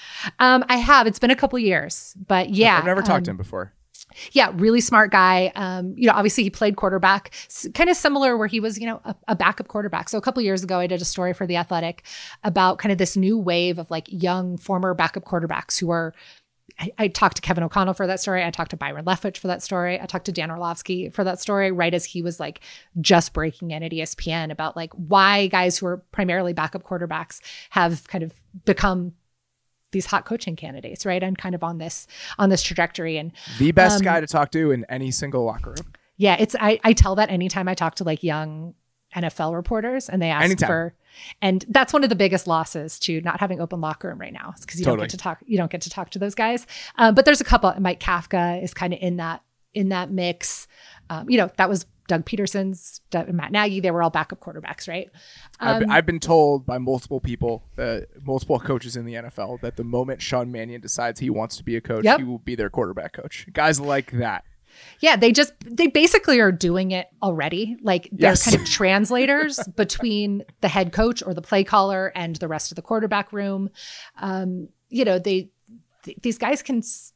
[SPEAKER 4] Um, I have. It's been a couple years, but yeah.
[SPEAKER 3] I've never talked
[SPEAKER 4] um,
[SPEAKER 3] to him before.
[SPEAKER 4] Yeah, really smart guy. Um, you know, obviously he played quarterback, s- kind of similar where he was, you know, a, a backup quarterback. So a couple years ago, I did a story for The Athletic about kind of this new wave of like young former backup quarterbacks who are. I, I talked to Kevin O'Connell for that story. I talked to Byron Leftwich for that story. I talked to Dan Orlovsky for that story, right as he was like just breaking in at E S P N about like why guys who are primarily backup quarterbacks have kind of become these hot coaching candidates, right? And kind of on this on this trajectory. And
[SPEAKER 3] The best
[SPEAKER 4] um,
[SPEAKER 3] guy to talk to in any single locker room.
[SPEAKER 4] yeah, it's I, I tell that anytime I talk to like young N F L reporters and they ask
[SPEAKER 3] Anytime.
[SPEAKER 4] for, and that's one of the biggest losses to not having open locker room right now, because you
[SPEAKER 3] Totally.
[SPEAKER 4] don't get to talk, you don't get to talk to those guys. Um, but there's a couple. Mike Kafka is kind of in that in that mix. Um, you know, that was Doug Peterson's, Doug, Matt Nagy. They were all backup quarterbacks, right?
[SPEAKER 3] I've,
[SPEAKER 4] Um,
[SPEAKER 3] been- I've been told by multiple people, uh, multiple coaches in the N F L, that the moment Sean Mannion decides he wants to be a coach,
[SPEAKER 4] Yep.
[SPEAKER 3] he will be their quarterback coach. Guys like that.
[SPEAKER 4] Yeah, they just they basically are doing it already. Like they're
[SPEAKER 3] Yes.
[SPEAKER 4] kind of translators between the head coach or the play caller and the rest of the quarterback room. Um, you know, they th- these guys can s-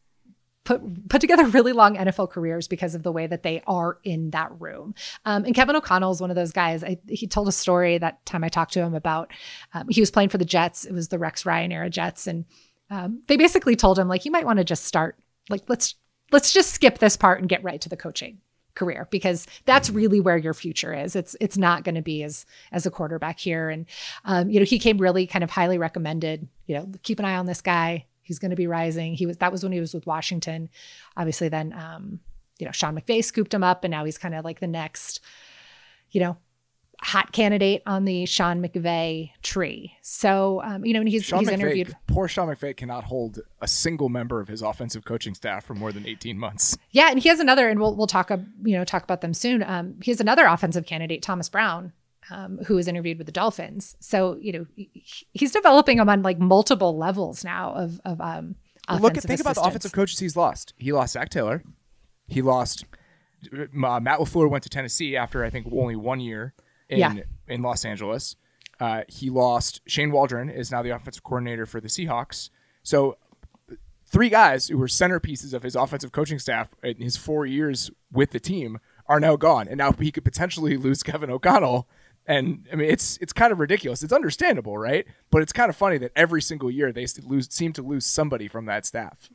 [SPEAKER 4] put put together really long N F L careers because of the way that they are in that room. Um, and Kevin O'Connell is one of those guys. I, he told a story that time I talked to him about um, he was playing for the Jets. It was the Rex Ryan era Jets, and um, they basically told him like, you might want to just start like let's. Let's just skip this part and get right to the coaching career, because that's really where your future is. It's it's not going to be as as a quarterback here. And um, you know, he came really kind of highly recommended. You know, keep an eye on this guy. He's going to be rising. He was that was when he was with Washington. Obviously, then um, you know, Sean McVay scooped him up, and now he's kind of like the next, you know, hot candidate on the Sean McVay tree. So um, you know, and he's
[SPEAKER 3] Sean
[SPEAKER 4] he's
[SPEAKER 3] McVay,
[SPEAKER 4] interviewed.
[SPEAKER 3] poor Sean McVay cannot hold a single member of his offensive coaching staff for more than eighteen months.
[SPEAKER 4] Yeah, and he has another, and we'll we'll talk, uh, you know, talk about them soon. Um, he has another offensive candidate, Thomas Brown, um, who was interviewed with the Dolphins. So you know, he, he's developing them on like multiple levels now of of um.
[SPEAKER 3] Look at
[SPEAKER 4] offensive
[SPEAKER 3] think about the
[SPEAKER 4] assistants.
[SPEAKER 3] offensive coaches he's lost. He lost Zach Taylor. He lost uh, Matt LaFleur went to Tennessee after I think only one year in
[SPEAKER 4] Yeah.
[SPEAKER 3] in Los Angeles. Uh, he lost Shane Waldron is now the offensive coordinator for the Seahawks. So three guys who were centerpieces of his offensive coaching staff in his four years with the team are now gone, and now he could potentially lose Kevin O'Connell. And I mean, it's it's kind of ridiculous. It's understandable, right? But it's kind of funny that every single year they lose, seem to lose somebody from that staff.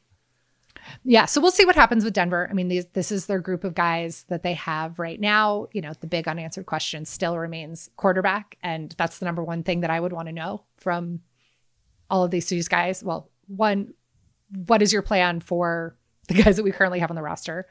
[SPEAKER 4] Yeah, so we'll see what happens with Denver. I mean, these, this is their group of guys that they have right now. You know, the big unanswered question still remains quarterback, and that's the number one thing that I would want to know from all of these these guys. Well, one, what is your plan for the guys that we currently have on the roster?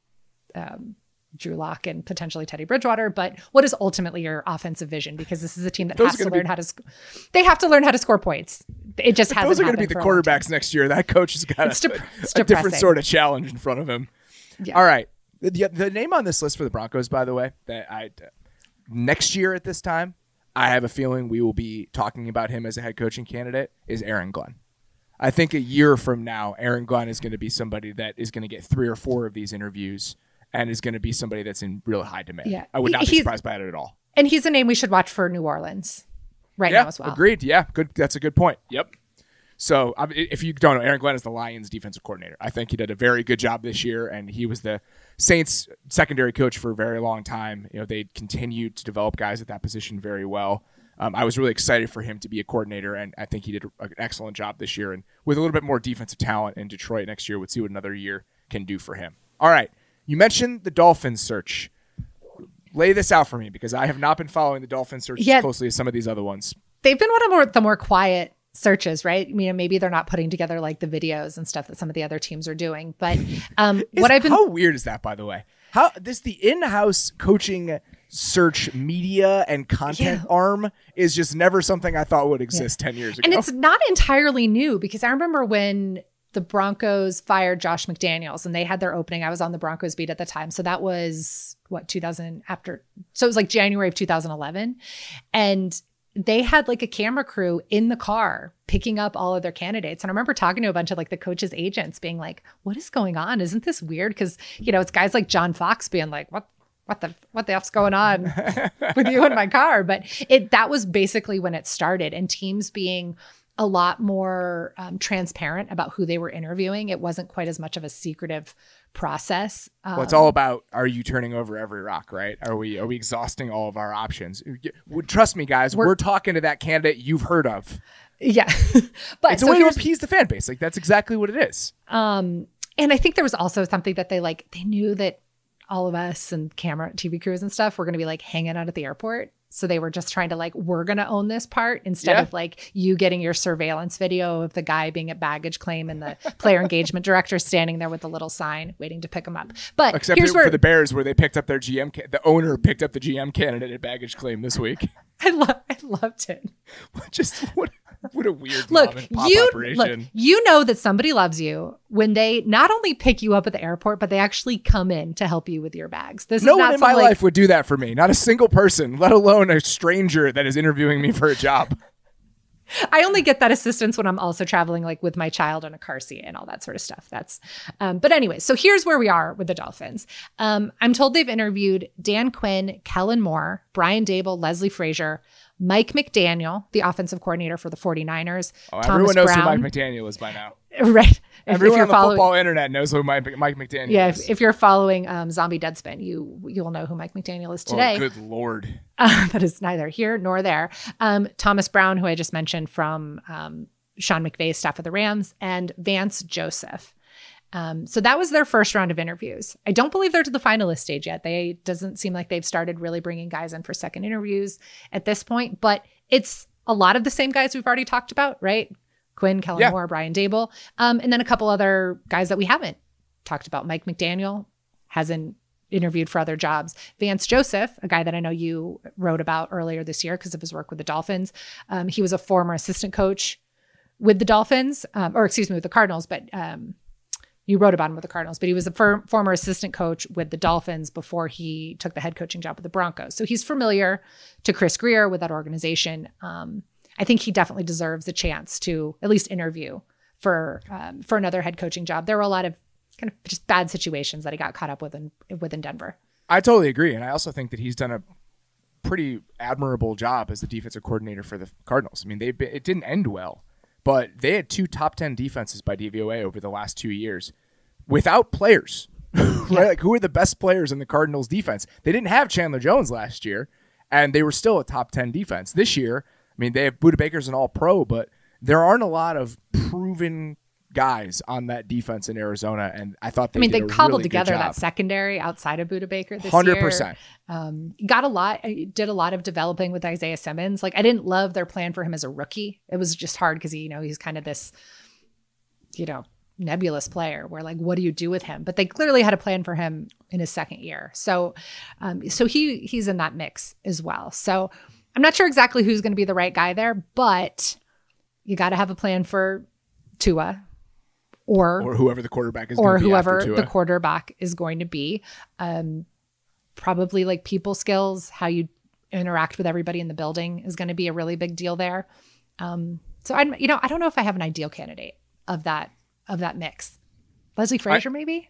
[SPEAKER 4] Um, Drew Lock and potentially Teddy Bridgewater, but what is ultimately your offensive vision? Because this is a team that
[SPEAKER 3] Those
[SPEAKER 4] has
[SPEAKER 3] are
[SPEAKER 4] to
[SPEAKER 3] gonna
[SPEAKER 4] learn
[SPEAKER 3] be-
[SPEAKER 4] how to. Sc- they have to learn how to score points. It just hasn't.
[SPEAKER 3] Those are going to be
[SPEAKER 4] happened
[SPEAKER 3] the
[SPEAKER 4] for a long time.
[SPEAKER 3] quarterbacks next year. That coach has got
[SPEAKER 4] It's
[SPEAKER 3] a,
[SPEAKER 4] dep- it's
[SPEAKER 3] a different
[SPEAKER 4] depressing.
[SPEAKER 3] sort of challenge in front of him.
[SPEAKER 4] Yeah.
[SPEAKER 3] All right. The, the name on this list for the Broncos, by the way, that I next year at this time, I have a feeling we will be talking about him as a head coaching candidate, is Aaron Glenn. I think a year from now, Aaron Glenn is going to be somebody that is going to get three or four of these interviews and is going to be somebody that's in real high demand.
[SPEAKER 4] Yeah.
[SPEAKER 3] I would not be
[SPEAKER 4] He's-
[SPEAKER 3] surprised by it at all.
[SPEAKER 4] And he's a name we should watch for New Orleans right
[SPEAKER 3] Yeah,
[SPEAKER 4] now as well.
[SPEAKER 3] agreed. Yeah, good. That's a good point. Yep. So I mean, if you don't know, Aaron Glenn is the Lions defensive coordinator. I think he did a very good job this year, and he was the Saints secondary coach for a very long time. You know, they continued to develop guys at that position very well. Um, I was really excited for him to be a coordinator, and I think he did a, an excellent job this year. And with a little bit more defensive talent in Detroit next year, we'll see what another year can do for him. All right. You mentioned the Dolphins search. Lay this out for me because I have not been following the Dolphins search
[SPEAKER 4] yeah,
[SPEAKER 3] as closely as some of these other ones.
[SPEAKER 4] They've been one of more, the more quiet searches, right? I mean, maybe they're not putting together like the videos and stuff that some of the other teams are doing. But um,
[SPEAKER 3] is,
[SPEAKER 4] what I've been...
[SPEAKER 3] How weird is that, by the way? How this the in-house coaching search media and content
[SPEAKER 4] yeah.
[SPEAKER 3] arm is just never something I thought would exist yeah. ten years ago.
[SPEAKER 4] And it's not entirely new because I remember when the Broncos fired Josh McDaniels and they had their opening. I was on the Broncos beat at the time. So that was what, two thousand after. So it was like January of two thousand eleven. And they had like a camera crew in the car picking up all of their candidates. And I remember talking to a bunch of like the coaches' agents being like, what is going on? Isn't this weird? Because, you know, it's guys like John Fox being like, what, what the, what the F's going on with you in my car? But it, that was basically when it started, and teams being a lot more um, transparent about who they were interviewing. It wasn't quite as much of a secretive process. Um,
[SPEAKER 3] well, it's all about, are you turning over every rock, right? Are we are we exhausting all of our options? Trust me, guys, we're, we're talking to that candidate you've heard of.
[SPEAKER 4] Yeah. But
[SPEAKER 3] it's a so way to appease the fan base. Like, that's exactly what it is.
[SPEAKER 4] Um, and I think there was also something that they like, they knew that all of us and camera, T V crews and stuff were going to be like hanging out at the airport. So they were just trying to like, we're going to own this part instead
[SPEAKER 3] yeah.
[SPEAKER 4] of like you getting your surveillance video of the guy being at baggage claim and the player engagement director standing there with a little sign waiting to pick him up. But
[SPEAKER 3] except
[SPEAKER 4] here's
[SPEAKER 3] for,
[SPEAKER 4] where
[SPEAKER 3] for the Bears, where they picked up their G M, ca- the owner picked up the G M candidate at baggage claim this week.
[SPEAKER 4] I love, I loved it.
[SPEAKER 3] Just what, what a weird
[SPEAKER 4] look,
[SPEAKER 3] mom and pop
[SPEAKER 4] you,
[SPEAKER 3] operation.
[SPEAKER 4] Look, you know that somebody loves you when they not only pick you up at the airport, but they actually come in to help you with your bags. This
[SPEAKER 3] no
[SPEAKER 4] is not
[SPEAKER 3] one in my
[SPEAKER 4] like,
[SPEAKER 3] life would do that for me. Not a single person, let alone a stranger that is interviewing me for a job.
[SPEAKER 4] I only get that assistance when I'm also traveling like with my child in a car seat and all that sort of stuff. That's, um, but anyway, so here's where we are with the Dolphins. Um, I'm told they've interviewed Dan Quinn, Kellen Moore, Brian Dable, Leslie Frazier, Mike McDaniel, the offensive coordinator for the 49ers.
[SPEAKER 3] Oh,
[SPEAKER 4] Thomas
[SPEAKER 3] everyone knows
[SPEAKER 4] Brown.
[SPEAKER 3] who Mike McDaniel is by now.
[SPEAKER 4] Right. If,
[SPEAKER 3] everyone
[SPEAKER 4] if you're
[SPEAKER 3] on the
[SPEAKER 4] following,
[SPEAKER 3] football internet knows who Mike, Mike McDaniel
[SPEAKER 4] yeah,
[SPEAKER 3] is.
[SPEAKER 4] Yeah, if, if you're following um, Zombie Deadspin, you you'll know who Mike McDaniel is today.
[SPEAKER 3] Oh, good Lord.
[SPEAKER 4] Uh, that is neither here nor there. Um, Thomas Brown, who I just mentioned from um, Sean McVay's staff of the Rams, and Vance Joseph. Um, so that was their first round of interviews. I don't believe they're to the finalist stage yet. They doesn't seem like they've started really bringing guys in for second interviews at this point, but it's a lot of the same guys we've already talked about, right? Quinn, Kellen
[SPEAKER 3] yeah.
[SPEAKER 4] Moore, Brian Dable, um, and then a couple other guys that we haven't talked about. Mike McDaniel hasn't interviewed for other jobs. Vance Joseph, a guy that I know you wrote about earlier this year because of his work with the Dolphins. Um, he was a former assistant coach with the Dolphins, um, or excuse me, with the Cardinals, but um, you wrote about him with the Cardinals, but he was a fir- former assistant coach with the Dolphins before he took the head coaching job with the Broncos. So he's familiar to Chris Grier with that organization. Um, I think he definitely deserves a chance to at least interview for um, for another head coaching job. There were a lot of kind of just bad situations that he got caught up with in, within Denver.
[SPEAKER 3] I totally agree. And I also think that he's done a pretty admirable job as the defensive coordinator for the Cardinals. I mean, they it didn't end well, but they had two top ten defenses by D V O A over the last two years without players, right?
[SPEAKER 4] Yeah.
[SPEAKER 3] Like, who are the best players in the Cardinals defense? They didn't have Chandler Jones last year, and they were still a top ten defense. This year, I mean, they have Budda Baker's an all-pro, but there aren't a lot of proven guys on that defense in Arizona, and I thought they
[SPEAKER 4] I mean,
[SPEAKER 3] did
[SPEAKER 4] they
[SPEAKER 3] a
[SPEAKER 4] cobbled
[SPEAKER 3] really
[SPEAKER 4] together
[SPEAKER 3] good job.
[SPEAKER 4] that secondary outside of Budda Baker this
[SPEAKER 3] one hundred
[SPEAKER 4] year.
[SPEAKER 3] percent.
[SPEAKER 4] Um, got a lot, did a lot of developing with Isaiah Simmons. Like, I didn't love their plan for him as a rookie. It was just hard because, he, you know, he's kind of this, you know, nebulous player where, like, what do you do with him? But they clearly had a plan for him in his second year. So, um, so he he's in that mix as well. So I'm not sure exactly who's going to be the right guy there, but you got to have a plan for Tua. Or,
[SPEAKER 3] or whoever the quarterback is,
[SPEAKER 4] or
[SPEAKER 3] going to be
[SPEAKER 4] whoever
[SPEAKER 3] after Tua.
[SPEAKER 4] the quarterback is going to be. Um, probably like people skills, how you interact with everybody in the building is going to be a really big deal there. Um, so I, you know, I don't know if I have an ideal candidate of that of that mix. Leslie Frazier, I, maybe.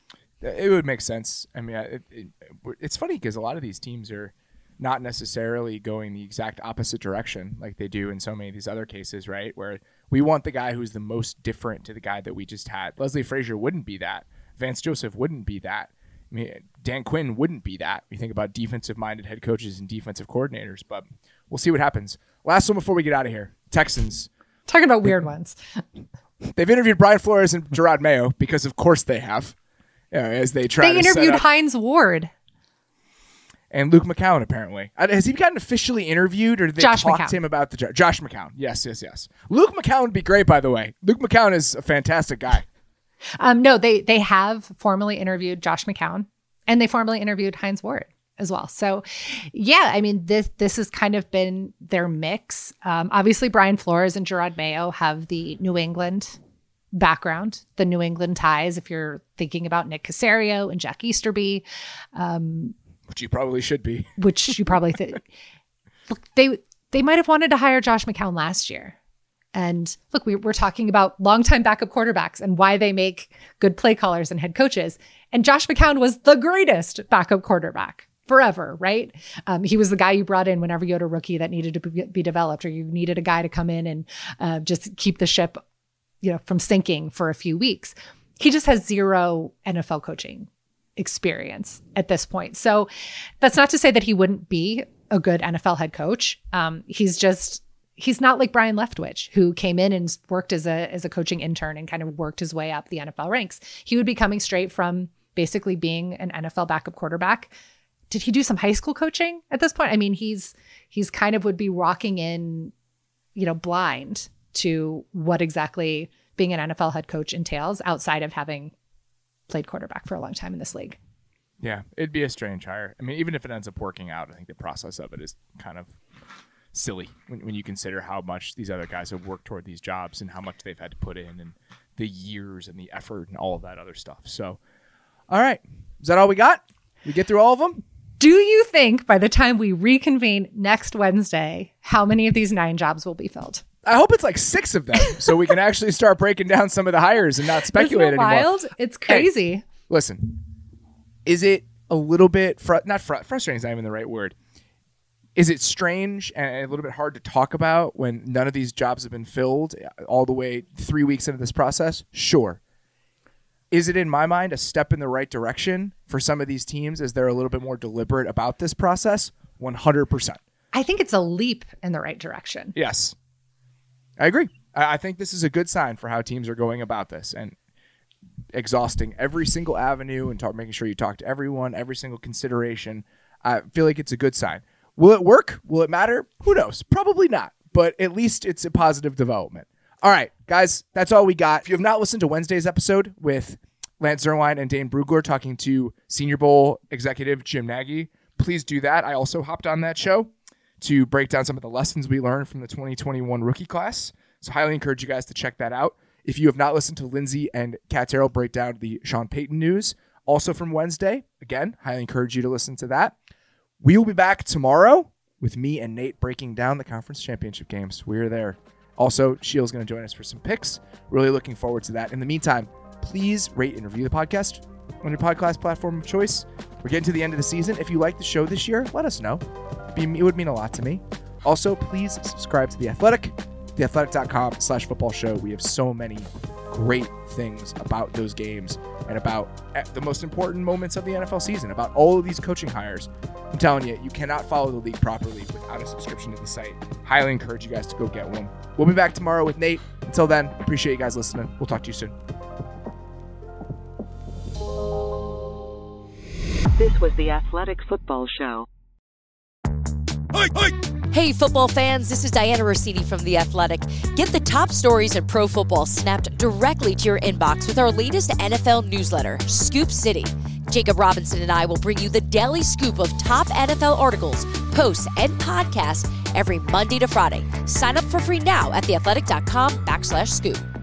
[SPEAKER 3] It would make sense. I mean, it, it, it's funny because a lot of these teams are not necessarily going the exact opposite direction like they do in so many of these other cases, right? Where we want the guy who's the most different to the guy that we just had. Leslie Frazier wouldn't be that. Vance Joseph wouldn't be that. I mean, Dan Quinn wouldn't be that. We think about defensive-minded head coaches and defensive coordinators, but we'll see what happens. Last one before we get out of here. Texans.
[SPEAKER 4] Talking about weird ones.
[SPEAKER 3] They've interviewed Brian Flores and Gerard Mayo because, of course, they have. Yeah, as they try.
[SPEAKER 4] They
[SPEAKER 3] to
[SPEAKER 4] interviewed
[SPEAKER 3] set up.
[SPEAKER 4] Hines Ward
[SPEAKER 3] And Luke McCown, apparently. Has he gotten officially interviewed, or did they
[SPEAKER 4] Josh
[SPEAKER 3] talk
[SPEAKER 4] McCown.
[SPEAKER 3] to him about the jo- Josh McCown? Yes, yes, yes. Luke McCown would be great, by the way. Luke McCown is a fantastic guy.
[SPEAKER 4] Um, no, they they have formally interviewed Josh McCown, and they formally interviewed Hines Ward as well. So, yeah, I mean, this this has kind of been their mix. Um, obviously, Brian Flores and Gerard Mayo have the New England background, the New England ties. If you're thinking about Nick Caserio and Jack Easterby, um,
[SPEAKER 3] Which you probably should be.
[SPEAKER 4] which you probably think, look, they they might have wanted to hire Josh McCown last year. And look, we, we're talking about longtime backup quarterbacks and why they make good play callers and head coaches. And Josh McCown was the greatest backup quarterback forever, right? Um, he was the guy you brought in whenever you had a rookie that needed to be, be developed, or you needed a guy to come in and uh, just keep the ship, you know, from sinking for a few weeks. He just has zero N F L coaching experience at this point. So that's not to say that he wouldn't be a good N F L head coach. Um, he's just, he's not like Brian Leftwich, who came in and worked as a as a coaching intern and kind of worked his way up the N F L ranks. He would be coming straight from basically being an N F L backup quarterback. Did he do some high school coaching at this point? I mean, he's he's kind of would be walking in, you know, blind to what exactly being an N F L head coach entails outside of having played quarterback for a long time in this league.
[SPEAKER 3] Yeah, it'd be a strange hire. I mean, even if it ends up working out, I think the process of it is kind of silly when, when you consider how much these other guys have worked toward these jobs and how much they've had to put in and the years and the effort and all of that other stuff. So, all right. Is that all we got? We get through all of them?
[SPEAKER 4] Do you think by the time we reconvene next Wednesday, how many of these nine jobs will be filled?
[SPEAKER 3] I hope it's like six of them so we can actually start breaking down some of the hires and not speculate
[SPEAKER 4] Isn't it
[SPEAKER 3] anymore.
[SPEAKER 4] wild? It's crazy.
[SPEAKER 3] Hey, listen, is it a little bit, fr- not fr- frustrating is not even the right word. Is it strange and a little bit hard to talk about when none of these jobs have been filled all the way three weeks into this process? Sure. Is it, in my mind, a step in the right direction for some of these teams as they're a little bit more deliberate about this process? one hundred percent.
[SPEAKER 4] I think it's a leap in the right direction.
[SPEAKER 3] Yes. I agree. I, I think this is a good sign for how teams are going about this and exhausting every single avenue and talk, making sure you talk to everyone, every single consideration. I feel like it's a good sign. Will it work? Will it matter? Who knows? Probably not, but at least it's a positive development. All right, guys, that's all we got. If you have not listened to Wednesday's episode with Lance Zierlein and Dane Brugler talking to Senior Bowl executive Jim Nagy, please do that. I also hopped on that show to break down some of the lessons we learned from the twenty twenty-one rookie class. So highly encourage you guys to check that out. If you have not listened to Lindsay and Kat Terrell break down the Sean Payton news, also from Wednesday, again, highly encourage you to listen to that. We will be back tomorrow with me and Nate breaking down the conference championship games. We're there. Also, Sheil's going to join us for some picks. Really looking forward to that. In the meantime, please rate and review the podcast on your podcast platform of choice. We're getting to the end of the season. If you like the show this year, let us know. It would mean a lot to me. Also, please subscribe to The Athletic, theathletic.com slash football show. We have so many great things about those games and about the most important moments of the N F L season, about all of these coaching hires. I'm telling you, you cannot follow the league properly without a subscription to the site. Highly encourage you guys to go get one. We'll be back tomorrow with Nate. Until then, appreciate you guys listening. We'll talk to you soon.
[SPEAKER 2] This was the Athletic Football Show.
[SPEAKER 5] Hey, football fans, this is Diana Rossini from The Athletic. Get the top stories in pro football snapped directly to your inbox with our latest N F L newsletter, Scoop City. Jacob Robinson and I will bring you the daily scoop of top N F L articles, posts, and podcasts every Monday to Friday. Sign up for free now at theathletic.com backslash scoop.